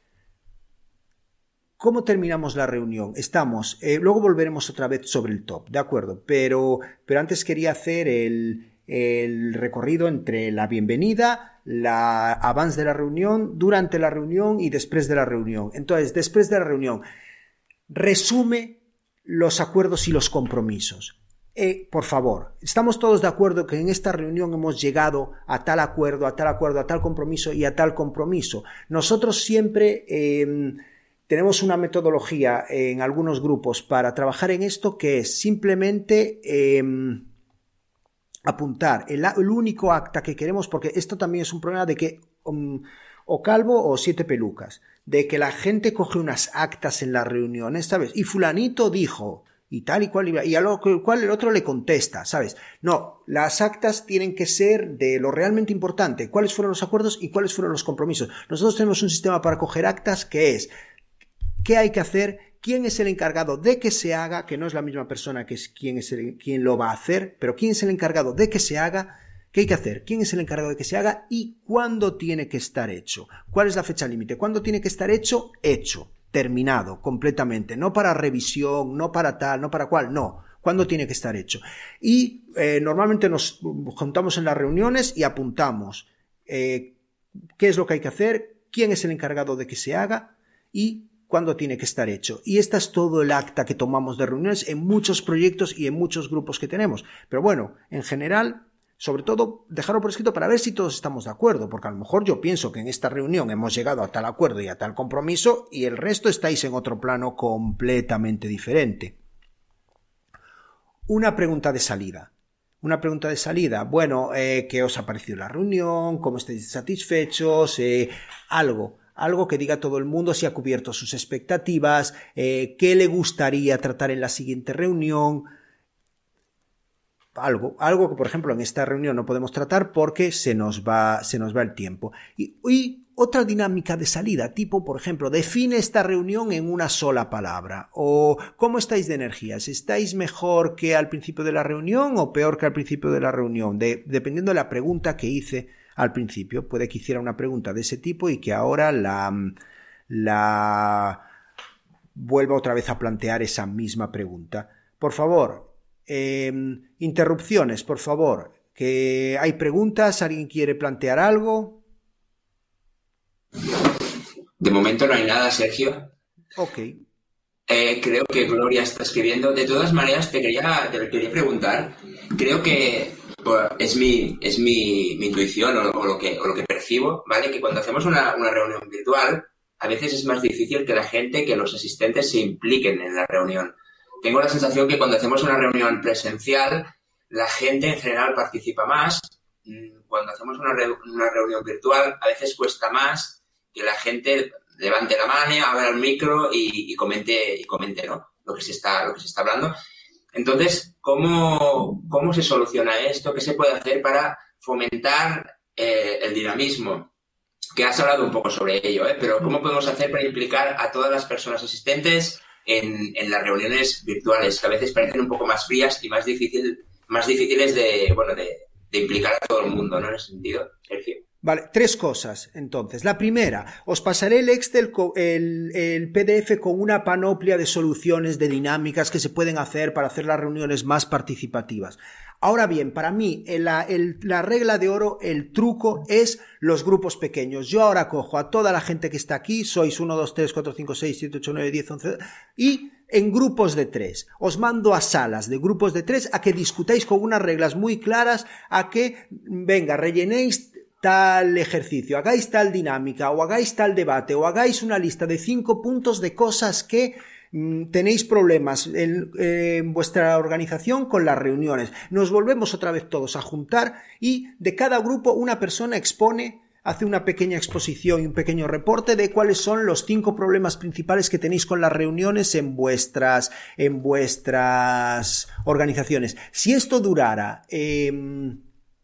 ¿cómo terminamos la reunión? Estamos, eh, luego volveremos otra vez sobre el top, ¿de acuerdo? Pero, pero antes quería hacer el... el recorrido entre la bienvenida, la avance de la reunión, durante la reunión y después de la reunión. Entonces, después de la reunión, resume los acuerdos y los compromisos. Eh, por favor, estamos todos de acuerdo que en esta reunión hemos llegado a tal acuerdo, a tal acuerdo, a tal compromiso y a tal compromiso. Nosotros siempre eh, tenemos una metodología en algunos grupos para trabajar en esto que es simplemente... Eh, apuntar el, el único acta que queremos, porque esto también es un problema de que um, o calvo o siete pelucas, de que la gente coge unas actas en las reuniones, ¿sabes? Y fulanito dijo, y tal y cual, y a lo cual el otro le contesta, ¿sabes? No, las actas tienen que ser de lo realmente importante, cuáles fueron los acuerdos y cuáles fueron los compromisos. Nosotros tenemos un sistema para coger actas que es, ¿qué hay que hacer? ¿Quién es el encargado de que se haga? Que no es la misma persona que es quien, es el, quien lo va a hacer, pero ¿quién es el encargado de que se haga? ¿Qué hay que hacer? ¿Quién es el encargado de que se haga? ¿Y cuándo tiene que estar hecho? ¿Cuál es la fecha límite? ¿Cuándo tiene que estar hecho? Hecho, terminado, completamente. No para revisión, no para tal, no para cual, no. ¿Cuándo tiene que estar hecho? Y eh, normalmente nos juntamos en las reuniones y apuntamos eh, qué es lo que hay que hacer, quién es el encargado de que se haga y cuándo tiene que estar hecho. Y esta es todo el acta que tomamos de reuniones en muchos proyectos y en muchos grupos que tenemos. Pero bueno, en general, sobre todo, dejarlo por escrito para ver si todos estamos de acuerdo, porque a lo mejor yo pienso que en esta reunión hemos llegado a tal acuerdo y a tal compromiso y el resto estáis en otro plano completamente diferente. Una pregunta de salida. Una pregunta de salida. Bueno, eh, ¿qué os ha parecido la reunión? ¿Cómo estáis satisfechos? Eh, algo. Algo que diga todo el mundo si ha cubierto sus expectativas, eh, qué le gustaría tratar en la siguiente reunión, algo, algo que por ejemplo en esta reunión no podemos tratar porque se nos va, se nos va el tiempo. Y, y otra dinámica de salida, tipo por ejemplo, define esta reunión en una sola palabra, o ¿cómo estáis de energías? ¿Estáis mejor que al principio de la reunión o peor que al principio de la reunión? De, dependiendo de la pregunta que hice al principio, puede que hiciera una pregunta de ese tipo y que ahora la, la vuelva otra vez a plantear esa misma pregunta. Por favor, eh, interrupciones, por favor, que hay preguntas, alguien quiere plantear algo. De momento no hay nada, Sergio. Ok. Eh, creo que Gloria está escribiendo. De todas maneras, te quería, te quería preguntar. Creo que bueno, es mi, es mi, mi intuición o, o, lo que, o lo que percibo, ¿vale? Que cuando hacemos una, una reunión virtual, a veces es más difícil que la gente, que los asistentes se impliquen en la reunión. Tengo la sensación que cuando hacemos una reunión presencial, la gente en general participa más. Cuando hacemos una, re, una reunión virtual, a veces cuesta más que la gente levante la mano, abra el micro y, y comente, y comente, ¿no? Lo que se está, lo que se está hablando. Entonces, ¿cómo, cómo se soluciona esto? ¿Qué se puede hacer para fomentar eh, el dinamismo? Que has hablado un poco sobre ello, ¿eh? Pero ¿cómo podemos hacer para implicar a todas las personas asistentes en, en las reuniones virtuales, que a veces parecen un poco más frías y más difícil, más difíciles de, bueno, de, de implicar a todo el mundo, ¿no? En ese sentido, Sergio. Vale, tres cosas, entonces. La primera, os pasaré el Excel, el, el P D F con una panoplia de soluciones, de dinámicas que se pueden hacer para hacer las reuniones más participativas. Ahora bien, para mí, la, el, la regla de oro, el truco es los grupos pequeños. Yo ahora cojo a toda la gente que está aquí, sois uno, dos, tres, cuatro, cinco, seis, siete, ocho, nueve, diez, once, y en grupos de tres. Os mando a salas de grupos de tres a que discutáis con unas reglas muy claras, a que, venga, rellenéis tal ejercicio, hagáis tal dinámica, o hagáis tal debate, o hagáis una lista de cinco puntos de cosas que mmm, tenéis problemas en, eh, en vuestra organización con las reuniones. Nos volvemos otra vez todos a juntar y de cada grupo una persona expone, hace una pequeña exposición y un pequeño reporte de cuáles son los cinco problemas principales que tenéis con las reuniones en vuestras, en vuestras organizaciones. Si esto durara... Eh,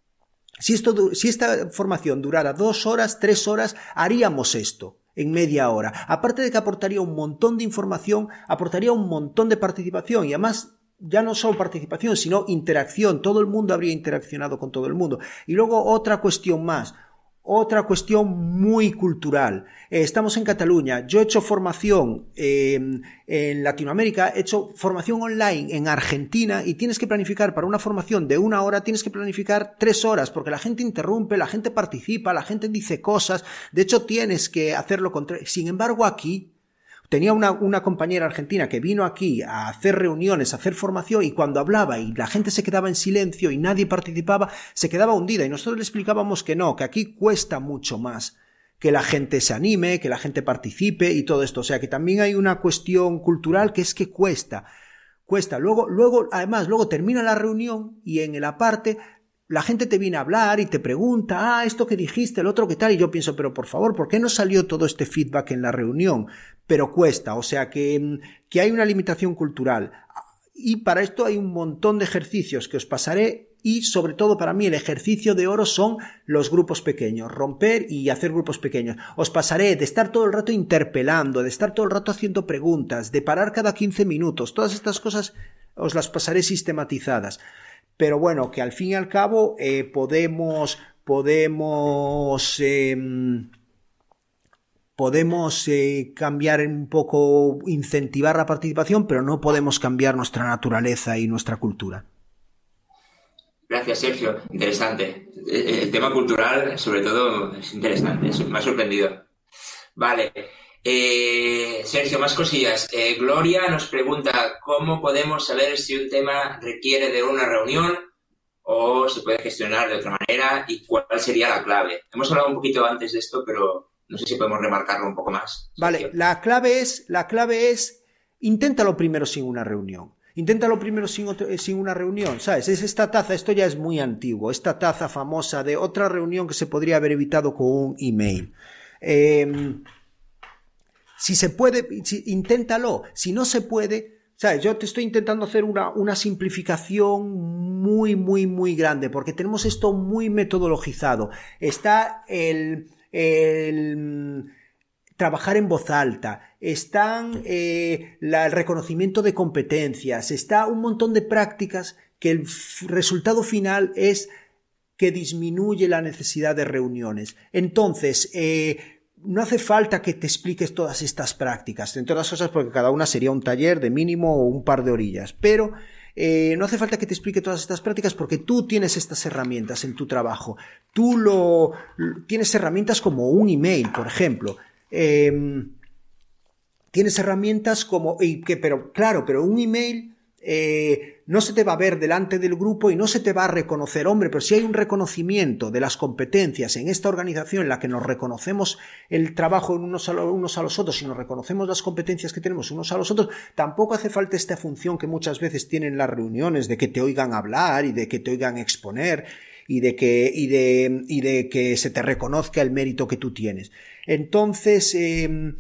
Si, esto, si esta formación durara dos horas, tres horas, haríamos esto en media hora. Aparte de que aportaría un montón de información, aportaría un montón de participación y además ya no solo participación, sino interacción. Todo el mundo habría interaccionado con todo el mundo. Y luego otra cuestión más. Otra cuestión muy cultural. Eh, estamos en Cataluña. Yo he hecho formación eh, en Latinoamérica, he hecho formación online en Argentina y tienes que planificar para una formación de una hora, tienes que planificar tres horas porque la gente interrumpe, la gente participa, la gente dice cosas. De hecho, tienes que hacerlo con tres. Sin embargo, aquí tenía una, una compañera argentina que vino aquí a hacer reuniones, a hacer formación y cuando hablaba y la gente se quedaba en silencio y nadie participaba, se quedaba hundida y nosotros le explicábamos que no, que aquí cuesta mucho más que la gente se anime, que la gente participe y todo esto. O sea que también hay una cuestión cultural que es que cuesta, cuesta. Luego, luego, además, luego termina la reunión y en el aparte la gente te viene a hablar y te pregunta, ah, esto que dijiste, el otro que tal, y yo pienso, pero por favor, ¿por qué no salió todo este feedback en la reunión? Pero cuesta, o sea que, que hay una limitación cultural. Y para esto hay un montón de ejercicios que os pasaré y sobre todo para mí el ejercicio de oro son los grupos pequeños, romper y hacer grupos pequeños. Os pasaré de estar todo el rato interpelando, de estar todo el rato haciendo preguntas, de parar cada quince minutos, todas estas cosas os las pasaré sistematizadas. Pero bueno, que al fin y al cabo eh, podemos, podemos, eh, podemos eh, cambiar un poco, incentivar la participación, pero no podemos cambiar nuestra naturaleza y nuestra cultura. Gracias, Sergio. Interesante. El tema cultural, sobre todo, es interesante. Me ha sorprendido. Vale. Eh, Sergio, más cosillas. Eh, Gloria nos pregunta cómo podemos saber si un tema requiere de una reunión o se puede gestionar de otra manera y cuál sería la clave. Hemos hablado un poquito antes de esto, pero no sé si podemos remarcarlo un poco más. Vale, Sergio. la clave es, la clave es, inténtalo primero sin una reunión. Inténtalo primero sin, otro, sin una reunión, ¿sabes? Es esta taza, esto ya es muy antiguo, esta taza famosa de otra reunión que se podría haber evitado con un email. Eh, Si se puede, si, inténtalo. Si no se puede, ¿sabes? Yo te estoy intentando hacer una, una simplificación muy, muy, muy grande, porque tenemos esto muy metodologizado. Está el, el trabajar en voz alta, están eh, la, el reconocimiento de competencias, está un montón de prácticas que el resultado final es que disminuye la necesidad de reuniones. Entonces, eh, no hace falta que te expliques todas estas prácticas, entre otras cosas porque cada una sería un taller de mínimo o un par de orillas, pero eh, no hace falta que te explique todas estas prácticas porque tú tienes estas herramientas en tu trabajo. Tú lo, tienes herramientas como un email, por ejemplo. Eh, tienes herramientas como... Y que, pero claro, pero un email... Eh, no se te va a ver delante del grupo y no se te va a reconocer, hombre, pero si hay un reconocimiento de las competencias en esta organización en la que nos reconocemos el trabajo en unos, a los, unos a los otros y nos reconocemos las competencias que tenemos unos a los otros, tampoco hace falta esta función que muchas veces tienen las reuniones de que te oigan hablar y de que te oigan exponer y de que, y de, y de que se te reconozca el mérito que tú tienes. Entonces, eh,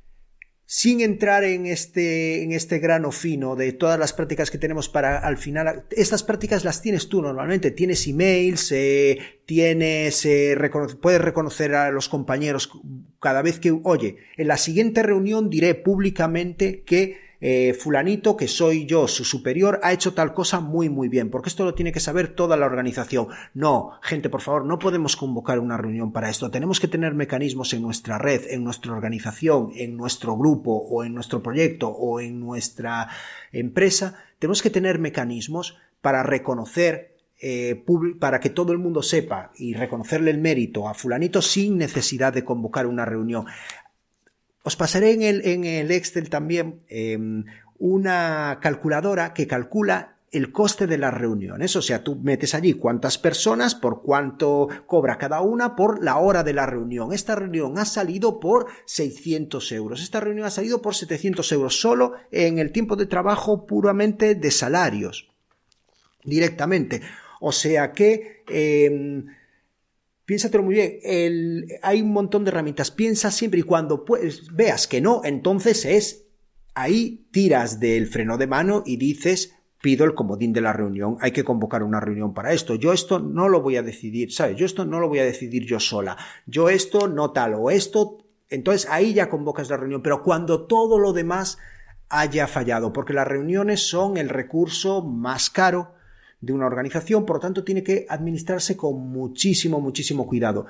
sin entrar en este, en este grano fino de todas las prácticas que tenemos para al final, estas prácticas las tienes tú normalmente, tienes emails, eh, tienes, eh, recono- puedes reconocer a los compañeros cada vez que, oye, en la siguiente reunión diré públicamente que eh, fulanito, que soy yo, su superior, ha hecho tal cosa muy muy bien, porque esto lo tiene que saber toda la organización. No, gente, por favor, no podemos convocar una reunión para esto, tenemos que tener mecanismos en nuestra red, en nuestra organización, en nuestro grupo o en nuestro proyecto o en nuestra empresa, tenemos que tener mecanismos para reconocer, eh, para que todo el mundo sepa y reconocerle el mérito a fulanito sin necesidad de convocar una reunión. Os pasaré en el, en el Excel también eh, una calculadora que calcula el coste de las reuniones, o sea, tú metes allí cuántas personas, por cuánto cobra cada una por la hora de la reunión. Esta reunión ha salido por seiscientos euros, esta reunión ha salido por setecientos euros, solo en el tiempo de trabajo puramente de salarios, directamente. O sea que... Eh, piénsatelo muy bien, el, hay un montón de herramientas, piensa siempre y cuando pues, veas que no, entonces es, ahí tiras del freno de mano y dices, pido el comodín de la reunión, hay que convocar una reunión para esto, yo esto no lo voy a decidir, ¿sabes? Yo esto no lo voy a decidir yo sola, yo esto no tal o esto, entonces ahí ya convocas la reunión, pero cuando todo lo demás haya fallado, porque las reuniones son el recurso más caro de una organización, por lo tanto tiene que administrarse con muchísimo, muchísimo cuidado.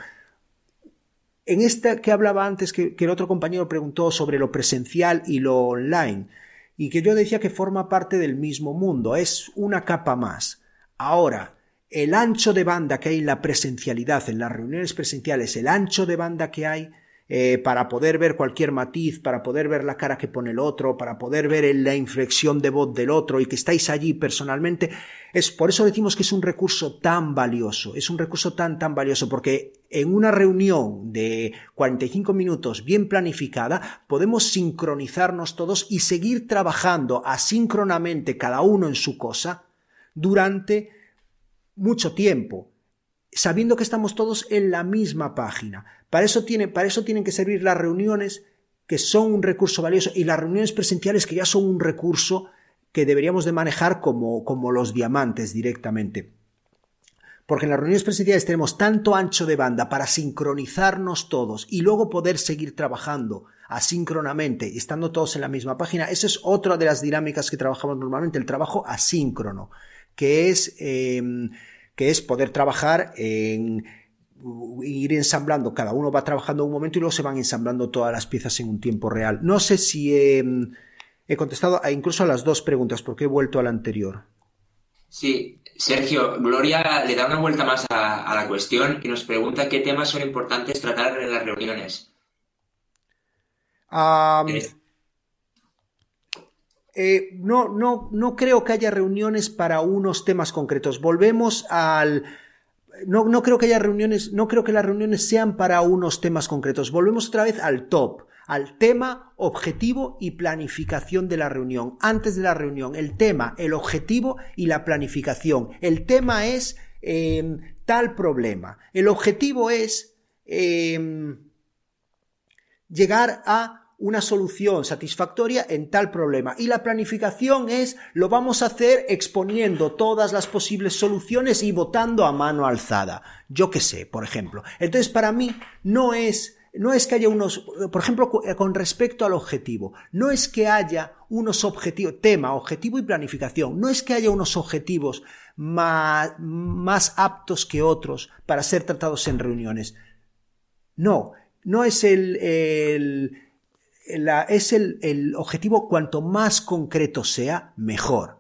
En esta que hablaba antes, que, que el otro compañero preguntó sobre lo presencial y lo online, y que yo decía que forma parte del mismo mundo, es una capa más. Ahora, el ancho de banda que hay en la presencialidad, en las reuniones presenciales, el ancho de banda que hay Eh, para poder ver cualquier matiz, para poder ver la cara que pone el otro, para poder ver la inflexión de voz del otro y que estáis allí personalmente, es por eso decimos que es un recurso tan valioso, es un recurso tan tan valioso, porque en una reunión de cuarenta y cinco minutos bien planificada podemos sincronizarnos todos y seguir trabajando asíncronamente cada uno en su cosa durante mucho tiempo, sabiendo que estamos todos en la misma página. Para eso, tiene, para eso tienen que servir las reuniones, que son un recurso valioso, y las reuniones presenciales, que ya son un recurso que deberíamos de manejar como, como los diamantes directamente. Porque en las reuniones presenciales tenemos tanto ancho de banda para sincronizarnos todos y luego poder seguir trabajando asíncronamente y estando todos en la misma página. Esa es otra de las dinámicas que trabajamos normalmente, el trabajo asíncrono, que es... Eh, que es poder trabajar en ir ensamblando, cada uno va trabajando un momento y luego se van ensamblando todas las piezas en un tiempo real. No sé si he, he contestado a, incluso a las dos preguntas porque he vuelto a la anterior. Sí, Sergio, Gloria le da una vuelta más a, a la cuestión y nos pregunta qué temas son importantes tratar en las reuniones. Um, Eh, no, no, no creo que haya reuniones para unos temas concretos. Volvemos al... No, no creo que haya reuniones, no creo que las reuniones sean para unos temas concretos. Volvemos otra vez al top, al tema, objetivo y planificación de la reunión. Antes de la reunión, el tema, el objetivo y la planificación. El tema es eh, tal problema. El objetivo es eh, llegar a una solución satisfactoria en tal problema. Y la planificación es, lo vamos a hacer exponiendo todas las posibles soluciones y votando a mano alzada. Yo qué sé, por ejemplo. Entonces, para mí, no es, no es que haya unos, por ejemplo, con respecto al objetivo, no es que haya unos objetivos, tema, objetivo y planificación, no es que haya unos objetivos más, más aptos que otros para ser tratados en reuniones. No, no es el, el La, es el, el objetivo, cuanto más concreto sea, mejor.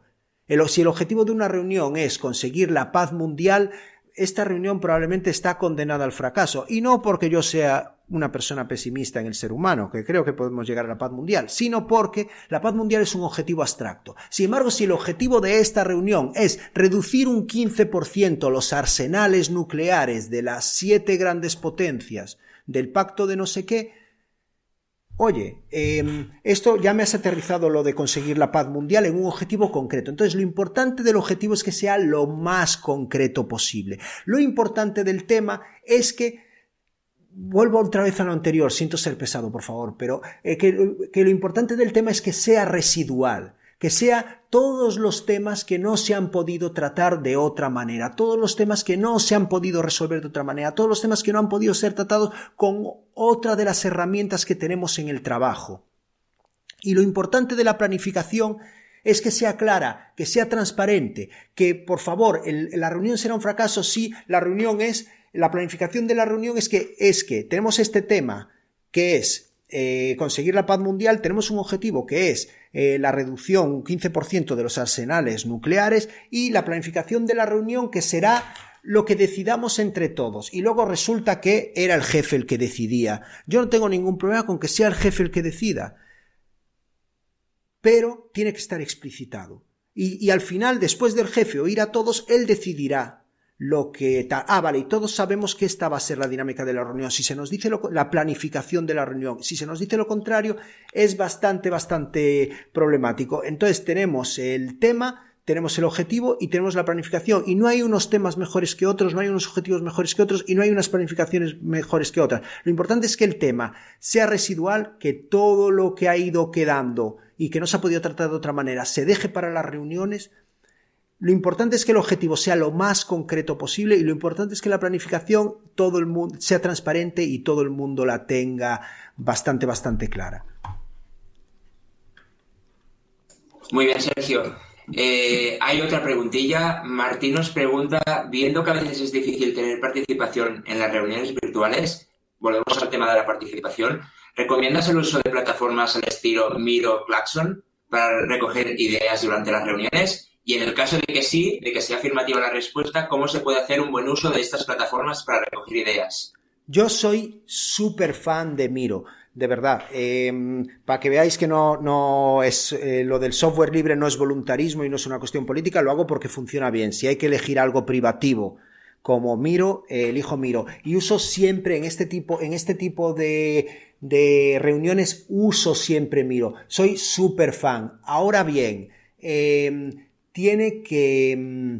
El, si el objetivo de una reunión es conseguir la paz mundial, esta reunión probablemente está condenada al fracaso, y no porque yo sea una persona pesimista en el ser humano, que creo que podemos llegar a la paz mundial, sino porque la paz mundial es un objetivo abstracto. Sin embargo, si el objetivo de esta reunión es reducir un quince por ciento los arsenales nucleares de las siete grandes potencias del pacto de no sé qué, oye, eh, esto ya me has aterrizado lo de conseguir la paz mundial en un objetivo concreto. Entonces, lo importante del objetivo es que sea lo más concreto posible. Lo importante del tema es que, vuelvo otra vez a lo anterior, siento ser pesado, por favor, pero eh, que, que lo importante del tema es que sea residual, que sea todos los temas que no se han podido tratar de otra manera, todos los temas que no se han podido resolver de otra manera, todos los temas que no han podido ser tratados con otra de las herramientas que tenemos en el trabajo. Y lo importante de la planificación es que sea clara, que sea transparente, que, por favor, el, la reunión será un fracaso si la reunión es, la planificación de la reunión es que, es que tenemos este tema, que es Eh, conseguir la paz mundial, tenemos un objetivo que es eh, la reducción un quince por ciento de los arsenales nucleares, y la planificación de la reunión que será lo que decidamos entre todos, y luego resulta que era el jefe el que decidía. Yo no tengo ningún problema con que sea el jefe el que decida, pero tiene que estar explicitado, y, y al final, después del jefe oír a todos, él decidirá lo que... Ah, vale, y todos sabemos que esta va a ser la dinámica de la reunión. Si se nos dice lo, la planificación de la reunión, si se nos dice lo contrario, es bastante, bastante problemático. Entonces tenemos el tema, tenemos el objetivo y tenemos la planificación, y no hay unos temas mejores que otros, no hay unos objetivos mejores que otros, y no hay unas planificaciones mejores que otras. Lo importante es que el tema sea residual, que todo lo que ha ido quedando y que no se ha podido tratar de otra manera se deje para las reuniones. Lo importante es que el objetivo sea lo más concreto posible, y lo importante es que la planificación todo el mundo sea transparente y todo el mundo la tenga bastante, bastante clara. Muy bien, Sergio. Eh, hay otra preguntilla. Martín nos pregunta, viendo que a veces es difícil tener participación en las reuniones virtuales, volvemos al tema de la participación, ¿recomiendas el uso de plataformas al estilo Miro, Claxon para recoger ideas durante las reuniones? Y en el caso de que sí, de que sea afirmativa la respuesta, ¿cómo se puede hacer un buen uso de estas plataformas para recoger ideas? Yo soy súper fan de Miro, de verdad. Eh, para que veáis que no, no es eh, lo del software libre no es voluntarismo y no es una cuestión política, lo hago porque funciona bien. Si hay que elegir algo privativo como Miro, eh, elijo Miro. Y uso siempre en este tipo, en este tipo de, de reuniones, uso siempre Miro. Soy súper fan. Ahora bien, eh, tiene que...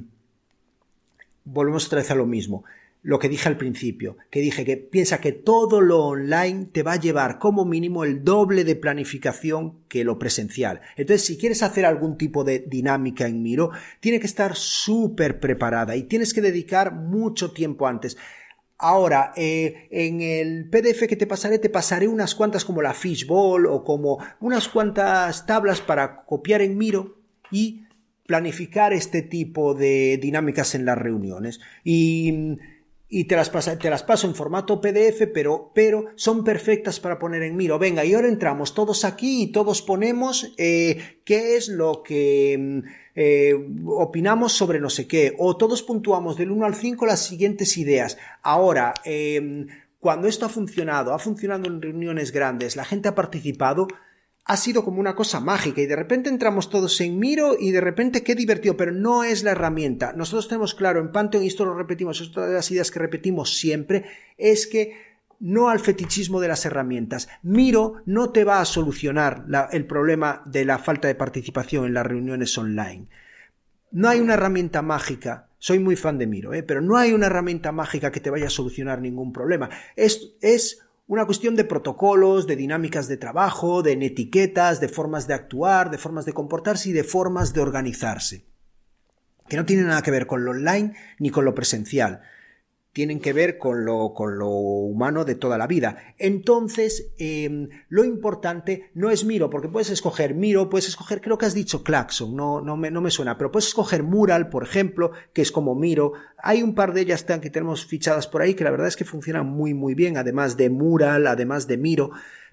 Volvemos otra vez a lo mismo, lo que dije al principio, que dije que piensa que todo lo online te va a llevar como mínimo el doble de planificación que lo presencial. Entonces, si quieres hacer algún tipo de dinámica en Miro, tiene que estar súper preparada y tienes que dedicar mucho tiempo antes. Ahora, eh, en el P D F que te pasaré, te pasaré unas cuantas como la Fishbowl o como unas cuantas tablas para copiar en Miro y planificar este tipo de dinámicas en las reuniones. Y, y te, las pasa, te las paso en formato P D F, pero, pero son perfectas para poner en Miro. Venga, y ahora entramos todos aquí y todos ponemos eh, qué es lo que eh, opinamos sobre no sé qué, o todos puntuamos del uno al cinco las siguientes ideas. Ahora, eh, cuando esto ha funcionado, ha funcionado en reuniones grandes, la gente ha participado, ha sido como una cosa mágica y de repente entramos todos en Miro y de repente qué divertido, pero no es la herramienta. Nosotros tenemos claro en Pantheon, y esto lo repetimos, es otra de las ideas que repetimos siempre, es que no al fetichismo de las herramientas. Miro no te va a solucionar la, el problema de la falta de participación en las reuniones online. No hay una herramienta mágica. Soy muy fan de Miro, ¿eh? Pero no hay una herramienta mágica que te vaya a solucionar ningún problema. Es, es una cuestión de protocolos, de dinámicas de trabajo, de etiquetas, de formas de actuar, de formas de comportarse y de formas de organizarse, que no tienen nada que ver con lo online ni con lo presencial. Tienen que ver con lo, con lo humano de toda la vida. Entonces, eh, lo importante no es Miro, porque puedes escoger Miro, puedes escoger, creo que has dicho Claxon, no, no, me, no me suena, pero puedes escoger Mural, por ejemplo, que es como Miro. Hay un par de ellas que tenemos fichadas por ahí, que la verdad es que funcionan muy, muy bien, además de Mural, además de Miro.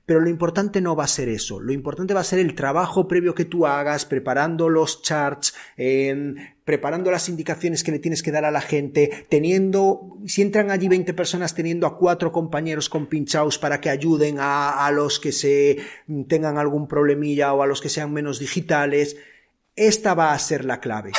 pero lo importante no va a ser eso, lo importante va a ser el trabajo previo que tú hagas, preparando los charts, eh, preparando las indicaciones que le tienes que dar a la gente, teniendo, si entran allí veinte personas, teniendo a cuatro compañeros compinchados para que ayuden a, a los que se tengan algún problemilla o a los que sean menos digitales. Esta va a ser la clave.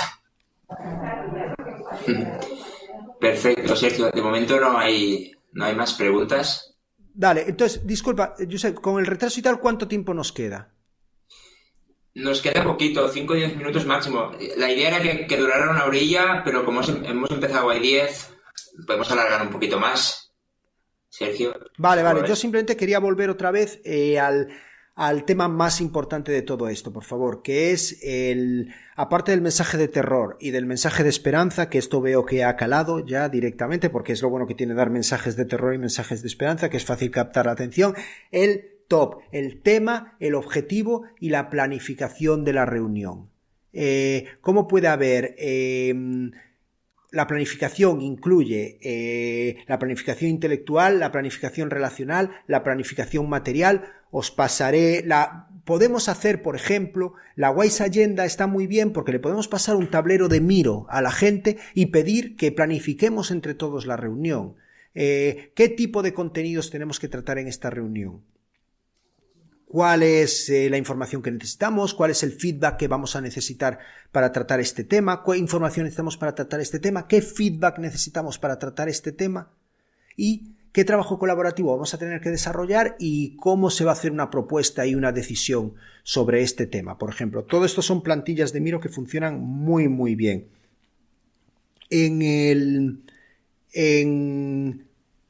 Perfecto, Sergio. De momento no hay, no hay más preguntas. Dale, entonces, disculpa, Josep, con el retraso y tal, ¿cuánto tiempo nos queda? Nos queda poquito, cinco o diez minutos máximo. La idea era que, que durara una horilla, pero como hemos empezado a diez, podemos alargar un poquito más. Sergio. Vale, vale, yo simplemente quería volver otra vez eh, al, al tema más importante de todo esto, por favor, que es el, aparte del mensaje de terror y del mensaje de esperanza, que esto veo que ha calado ya directamente, porque es lo bueno que tiene dar mensajes de terror y mensajes de esperanza, que es fácil captar la atención, el top, el tema, el objetivo y la planificación de la reunión. Eh, ¿Cómo puede haber? Eh, la planificación incluye eh, la planificación intelectual, la planificación relacional, la planificación material. Os pasaré la... Podemos hacer, por ejemplo, la Wise Agenda está muy bien porque le podemos pasar un tablero de Miro a la gente y pedir que planifiquemos entre todos la reunión. Eh, ¿Qué tipo de contenidos tenemos que tratar en esta reunión? ¿Cuál es eh, la información que necesitamos? ¿Cuál es el feedback que vamos a necesitar para tratar este tema? ¿Qué información necesitamos para tratar este tema? ¿Qué feedback necesitamos para tratar este tema? Y ¿qué trabajo colaborativo vamos a tener que desarrollar y cómo se va a hacer una propuesta y una decisión sobre este tema? Por ejemplo, todo esto son plantillas de Miro que funcionan muy, muy bien. En el... En...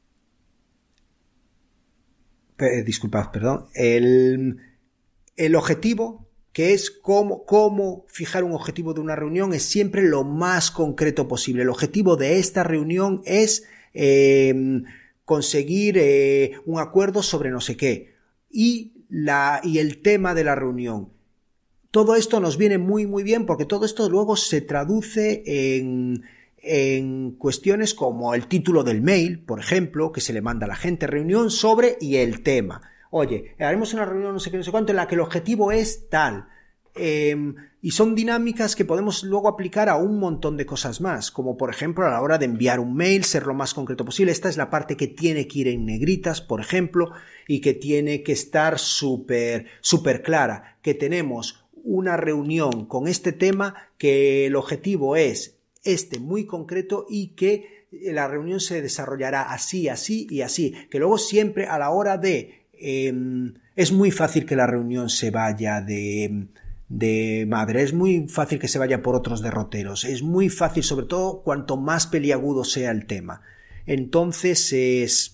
Eh, disculpad, perdón. El, el objetivo, que es cómo, cómo fijar un objetivo de una reunión, es siempre lo más concreto posible. El objetivo de esta reunión es... Eh, conseguir eh, un acuerdo sobre no sé qué y, la, y el tema de la reunión. Todo esto nos viene muy muy bien porque todo esto luego se traduce en, en cuestiones como el título del mail, por ejemplo, que se le manda a la gente, reunión sobre y el tema. Oye, haremos una reunión no sé qué, no sé cuánto, en la que el objetivo es tal. Eh, y son dinámicas que podemos luego aplicar a un montón de cosas más, como por ejemplo a la hora de enviar un mail, ser lo más concreto posible. Esta es la parte que tiene que ir en negritas, por ejemplo, y que tiene que estar súper súper clara, que tenemos una reunión con este tema, que el objetivo es este muy concreto y que la reunión se desarrollará así, así y así, que luego siempre a la hora de... Eh, es muy fácil que la reunión se vaya de... de madre, es muy fácil que se vaya por otros derroteros, es muy fácil, sobre todo cuanto más peliagudo sea el tema. Entonces es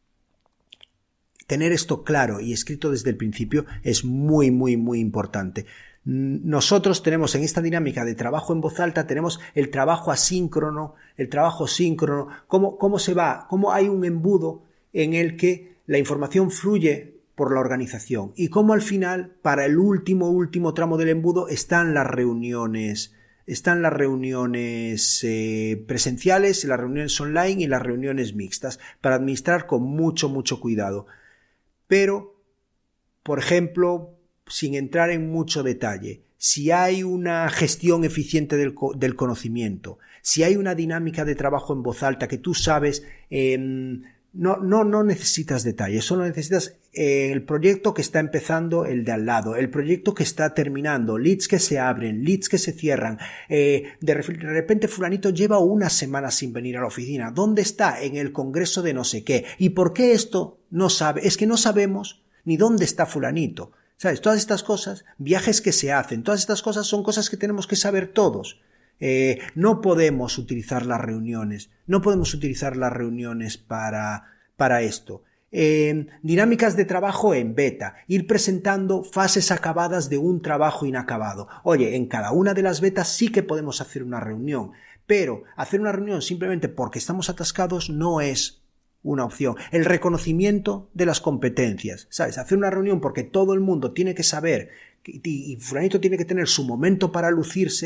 tener esto claro y escrito desde el principio es muy muy muy importante. Nosotros tenemos en esta dinámica de trabajo en voz alta, tenemos el trabajo asíncrono, el trabajo síncrono, cómo, cómo se va, cómo hay un embudo en el que la información fluye por la organización y cómo al final, para el último, último tramo del embudo, están las reuniones, están las reuniones eh, presenciales, las reuniones online y las reuniones mixtas, para administrar con mucho, mucho cuidado. Pero, por ejemplo, sin entrar en mucho detalle, si hay una gestión eficiente del, del conocimiento, si hay una dinámica de trabajo en voz alta que tú sabes... Eh, No, no, no necesitas detalles, solo necesitas eh, el proyecto que está empezando, el de al lado, el proyecto que está terminando, leads que se abren, leads que se cierran. Eh, de, de repente fulanito lleva una semana sin venir a la oficina. ¿Dónde está? En el congreso de no sé qué. ¿Y por qué esto no sabe? Es que no sabemos ni dónde está fulanito. ¿Sabes? Todas estas cosas, viajes que se hacen, todas estas cosas son cosas que tenemos que saber todos. Eh, no podemos utilizar las reuniones, no podemos utilizar las reuniones para, para esto. Eh, dinámicas de trabajo en beta, ir presentando fases acabadas de un trabajo inacabado. Oye, en cada una de las betas sí que podemos hacer una reunión, pero hacer una reunión simplemente porque estamos atascados no es una opción. El reconocimiento de las competencias, ¿sabes? Hacer una reunión porque todo el mundo tiene que saber y, y fulanito tiene que tener su momento para lucirse.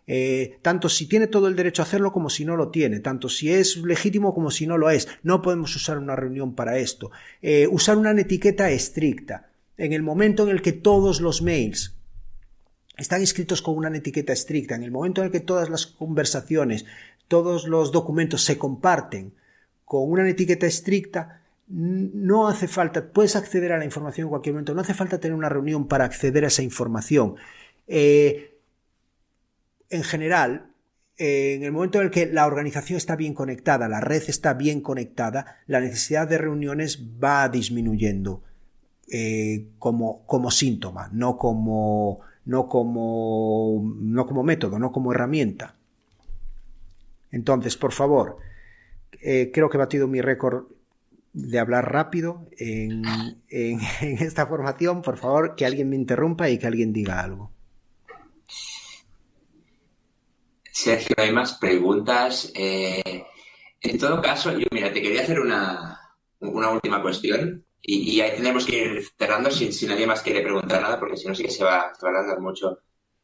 Eh, tanto si tiene todo el derecho a hacerlo como si no lo tiene, tanto si es legítimo como si no lo es. No podemos usar una reunión para esto. Eh, usar una etiqueta estricta. En el momento en el que todos los mails están escritos con una etiqueta estricta, en el momento en el que todas las conversaciones, todos los documentos se comparten con una etiqueta estricta, no hace falta, puedes acceder a la información en cualquier momento, no hace falta tener una reunión para acceder a esa información. Eh, en general, eh, en el momento en el que la organización está bien conectada, la red está bien conectada, la necesidad de reuniones va disminuyendo eh, como, como síntoma, no como, no como, no como método, no como herramienta. Entonces, por favor, eh, creo que he batido mi récord de hablar rápido en, en, en esta formación. Por favor, que alguien me interrumpa y que alguien diga algo. Sergio, hay más preguntas. Eh, en todo caso, yo, mira, te quería hacer una, una última cuestión y, y ahí tenemos que ir cerrando si, si nadie más quiere preguntar nada, porque si no sí que se va, se va a alargar mucho.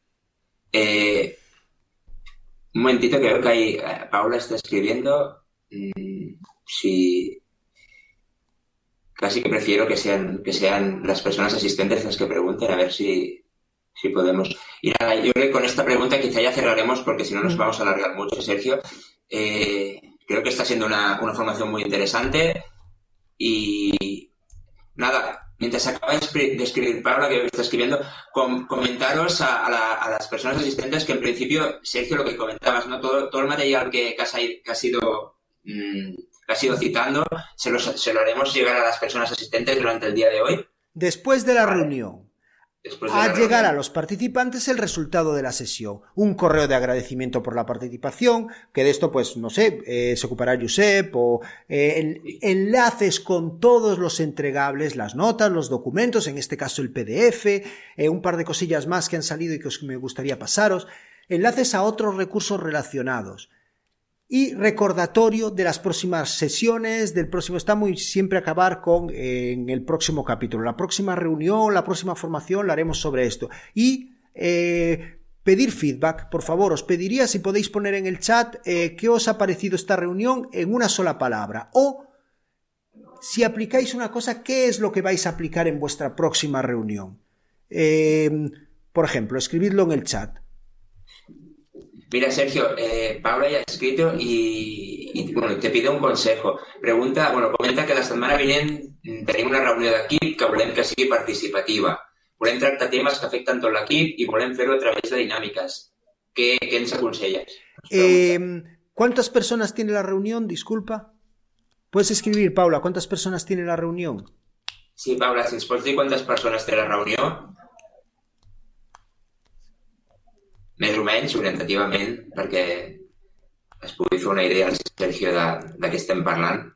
Eh, un momentito, que veo que ahí eh, Paula está escribiendo. Mm, si... Casi que prefiero que sean, que sean las personas asistentes las que pregunten, a ver si, si podemos. Y nada, yo creo que con esta pregunta quizá ya cerraremos, porque si no nos vamos a alargar mucho, Sergio. Eh, creo que está siendo una, una formación muy interesante. Y nada, mientras acaba de escribir Paula, que está escribiendo, com comentaros a, a, la, a las personas asistentes que en principio, Sergio, lo que comentabas, ¿no? Todo, todo el material que, que, has, que ha sido... Mmm, que has ido citando, se lo, se lo haremos llegar a las personas asistentes durante el día de hoy. Después de la vale. reunión, Después de a la llegar reunión. a los participantes el resultado de la sesión. Un correo de agradecimiento por la participación, que de esto, pues, no sé, eh, se ocupará Josep, o eh, en, sí. enlaces con todos los entregables, las notas, los documentos, en este caso el P D F, eh, un par de cosillas más que han salido y que os, me gustaría pasaros, enlaces a otros recursos relacionados. Y recordatorio de las próximas sesiones, del próximo, está muy siempre acabar con eh, en el próximo capítulo, la próxima reunión, la próxima formación la haremos sobre esto. Y eh, pedir feedback, por favor, os pediría si podéis poner en el chat eh, qué os ha parecido esta reunión en una sola palabra, o si aplicáis una cosa, qué es lo que vais a aplicar en vuestra próxima reunión. Eh, por ejemplo, escribidlo en el chat. Mira, Sergio, eh, Paula ja ha escrito i, i bueno, te pido un consejo. Pregunta, bueno, comenta que la setmana vinent tenim una reunió d'equip que volem que sigui participativa. Volem tractar temes que afecten tot l'equip i volem fer-ho a través de dinàmiques. Què, què ens aconselles? Eh, ¿Cuántas personas tiene la reunión? Disculpa. ¿Puedes escribir, Paula, cuántas personas tiene la reunión? Sí, Paula, si ens pots dir quantes persones té la reunió? Més o menys, orientativament, perquè es pugui fer una idea al Sergio de, de què estem parlant.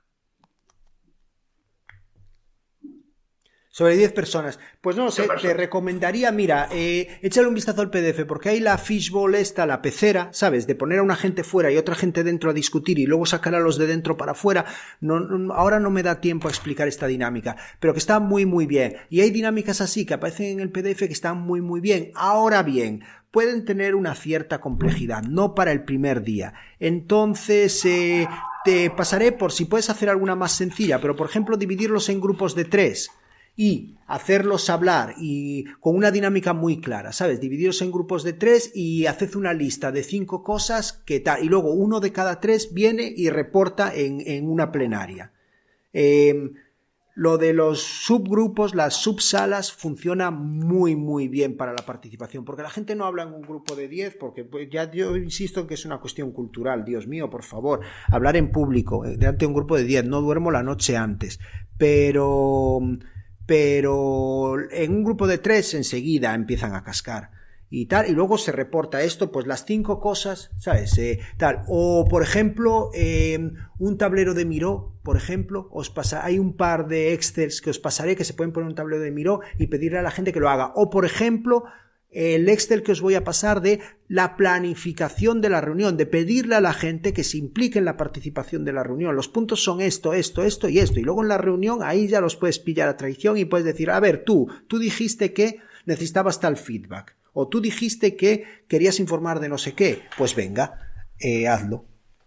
Sobre diez personas. Pues no lo sé, te recomendaría, mira, eh, échale un vistazo al P D F, porque hay la fishbowl esta, la pecera, ¿sabes? De poner a una gente fuera y otra gente dentro a discutir y luego sacar a los de dentro para afuera. No, no, ahora no me da tiempo a explicar esta dinámica, pero que está muy, muy bien. Y hay dinámicas así que aparecen en el P D F que están muy, muy bien. Ahora bien, pueden tener una cierta complejidad, no para el primer día. Entonces, eh, te pasaré por si puedes hacer alguna más sencilla, pero por ejemplo, dividirlos en grupos de tres. Y hacerlos hablar y con una dinámica muy clara, ¿sabes? Dividiros en grupos de tres y haced una lista de cinco cosas que tal, y luego uno de cada tres viene y reporta en, en una plenaria. Eh, lo de los subgrupos, las subsalas, funciona muy muy bien para la participación, porque la gente no habla en un grupo de diez, porque pues, ya yo insisto en que es una cuestión cultural. Dios mío, por favor, hablar en público, delante de un grupo de diez, no duermo la noche antes, pero... pero en un grupo de tres enseguida empiezan a cascar y tal, y luego se reporta esto, pues las cinco cosas, ¿sabes? Eh, tal, o por ejemplo, eh, un tablero de Miro, por ejemplo, os pasa, hay un par de Excels que os pasaré que se pueden poner un tablero de Miro y pedirle a la gente que lo haga, o por ejemplo, el Excel que os voy a pasar de la planificación de la reunión, de pedirle a la gente que se implique en la participación de la reunión. Los puntos son esto, esto, esto y esto. Y luego en la reunión ahí ya los puedes pillar a traición y puedes decir, a ver, tú, tú dijiste que necesitabas tal feedback. O tú dijiste que querías informar de no sé qué. Pues venga, eh, hazlo.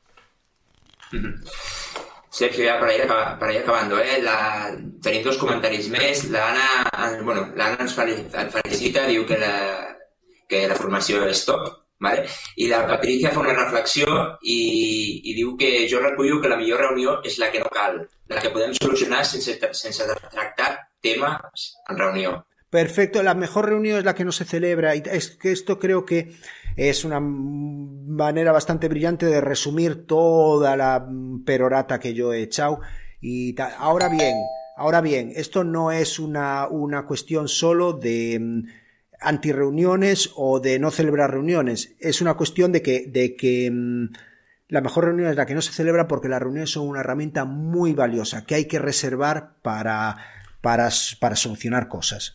Sergio, ja per ir, per ir acabant, eh? La... tenim dos comentaris més. L'Anna bueno, l'Anna ens felicita, diu que la, que la formació és top, vale? I la Patricia fa una reflexió i, i diu que jo recullo que la millor reunió és la que no cal, la que podem solucionar sense, sense tractar temes en reunió. Perfecto, la mejor reunión es la que no se celebra y es que esto creo que es una manera bastante brillante de resumir toda la perorata que yo he echado y tal. Ahora bien, ahora bien, esto no es una, una cuestión solo de um, antirreuniones o de no celebrar reuniones, es una cuestión de que, de que um, la mejor reunión es la que no se celebra porque las reuniones son una herramienta muy valiosa que hay que reservar para, para, para solucionar cosas.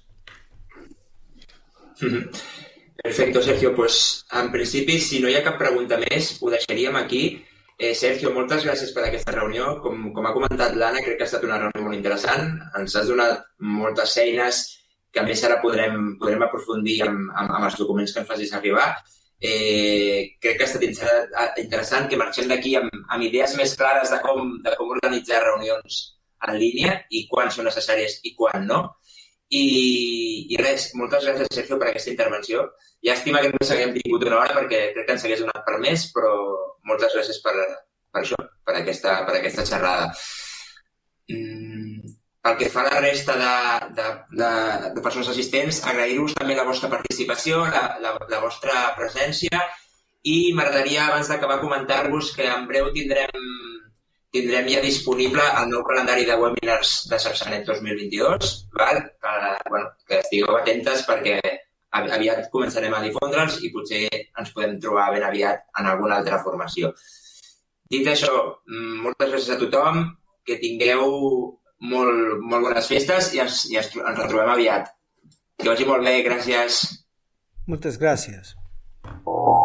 Perfecte, Sergio. Pues, en principi, si no hi ha cap pregunta més, ho deixaríem aquí. Eh, Sergio, moltes gràcies per aquesta reunió. Com, com ha comentat l'Anna, crec que ha estat una reunió molt interessant. Ens has donat moltes eines que a més ara podrem, podrem aprofundir amb, amb, amb els documents que ens facis arribar. Eh, crec que ha estat interessant que marxem d'aquí amb, amb idees més clares de com, de com organitzar reunions en línia i quan són necessàries i quan no. I, i res, moltes gràcies, Sergio, per aquesta intervenció. Llàstima que no s'haguem tingut una hora perquè crec que ens hagués donat per més, però moltes gràcies per, per això, per aquesta, per aquesta xerrada. Mm, pel que fa a la resta de, de, de, de persones assistents, agrair-vos també la vostra participació, la, la, la vostra presència i m'agradaria, abans d'acabar, comentar-vos que en breu tindrem tindrem ja disponible el nou calendari de webinars de Sarsanet dos mil vint-i-dos, val? Que, bueno, que estigueu atentes perquè aviat començarem a difondre'ls i potser ens podem trobar ben aviat en alguna altra formació. Dit això, moltes gràcies a tothom, que tingueu molt, molt bones festes i ens, i ens, ens retrobem aviat. Que vagi molt bé, gràcies. Moltes gràcies.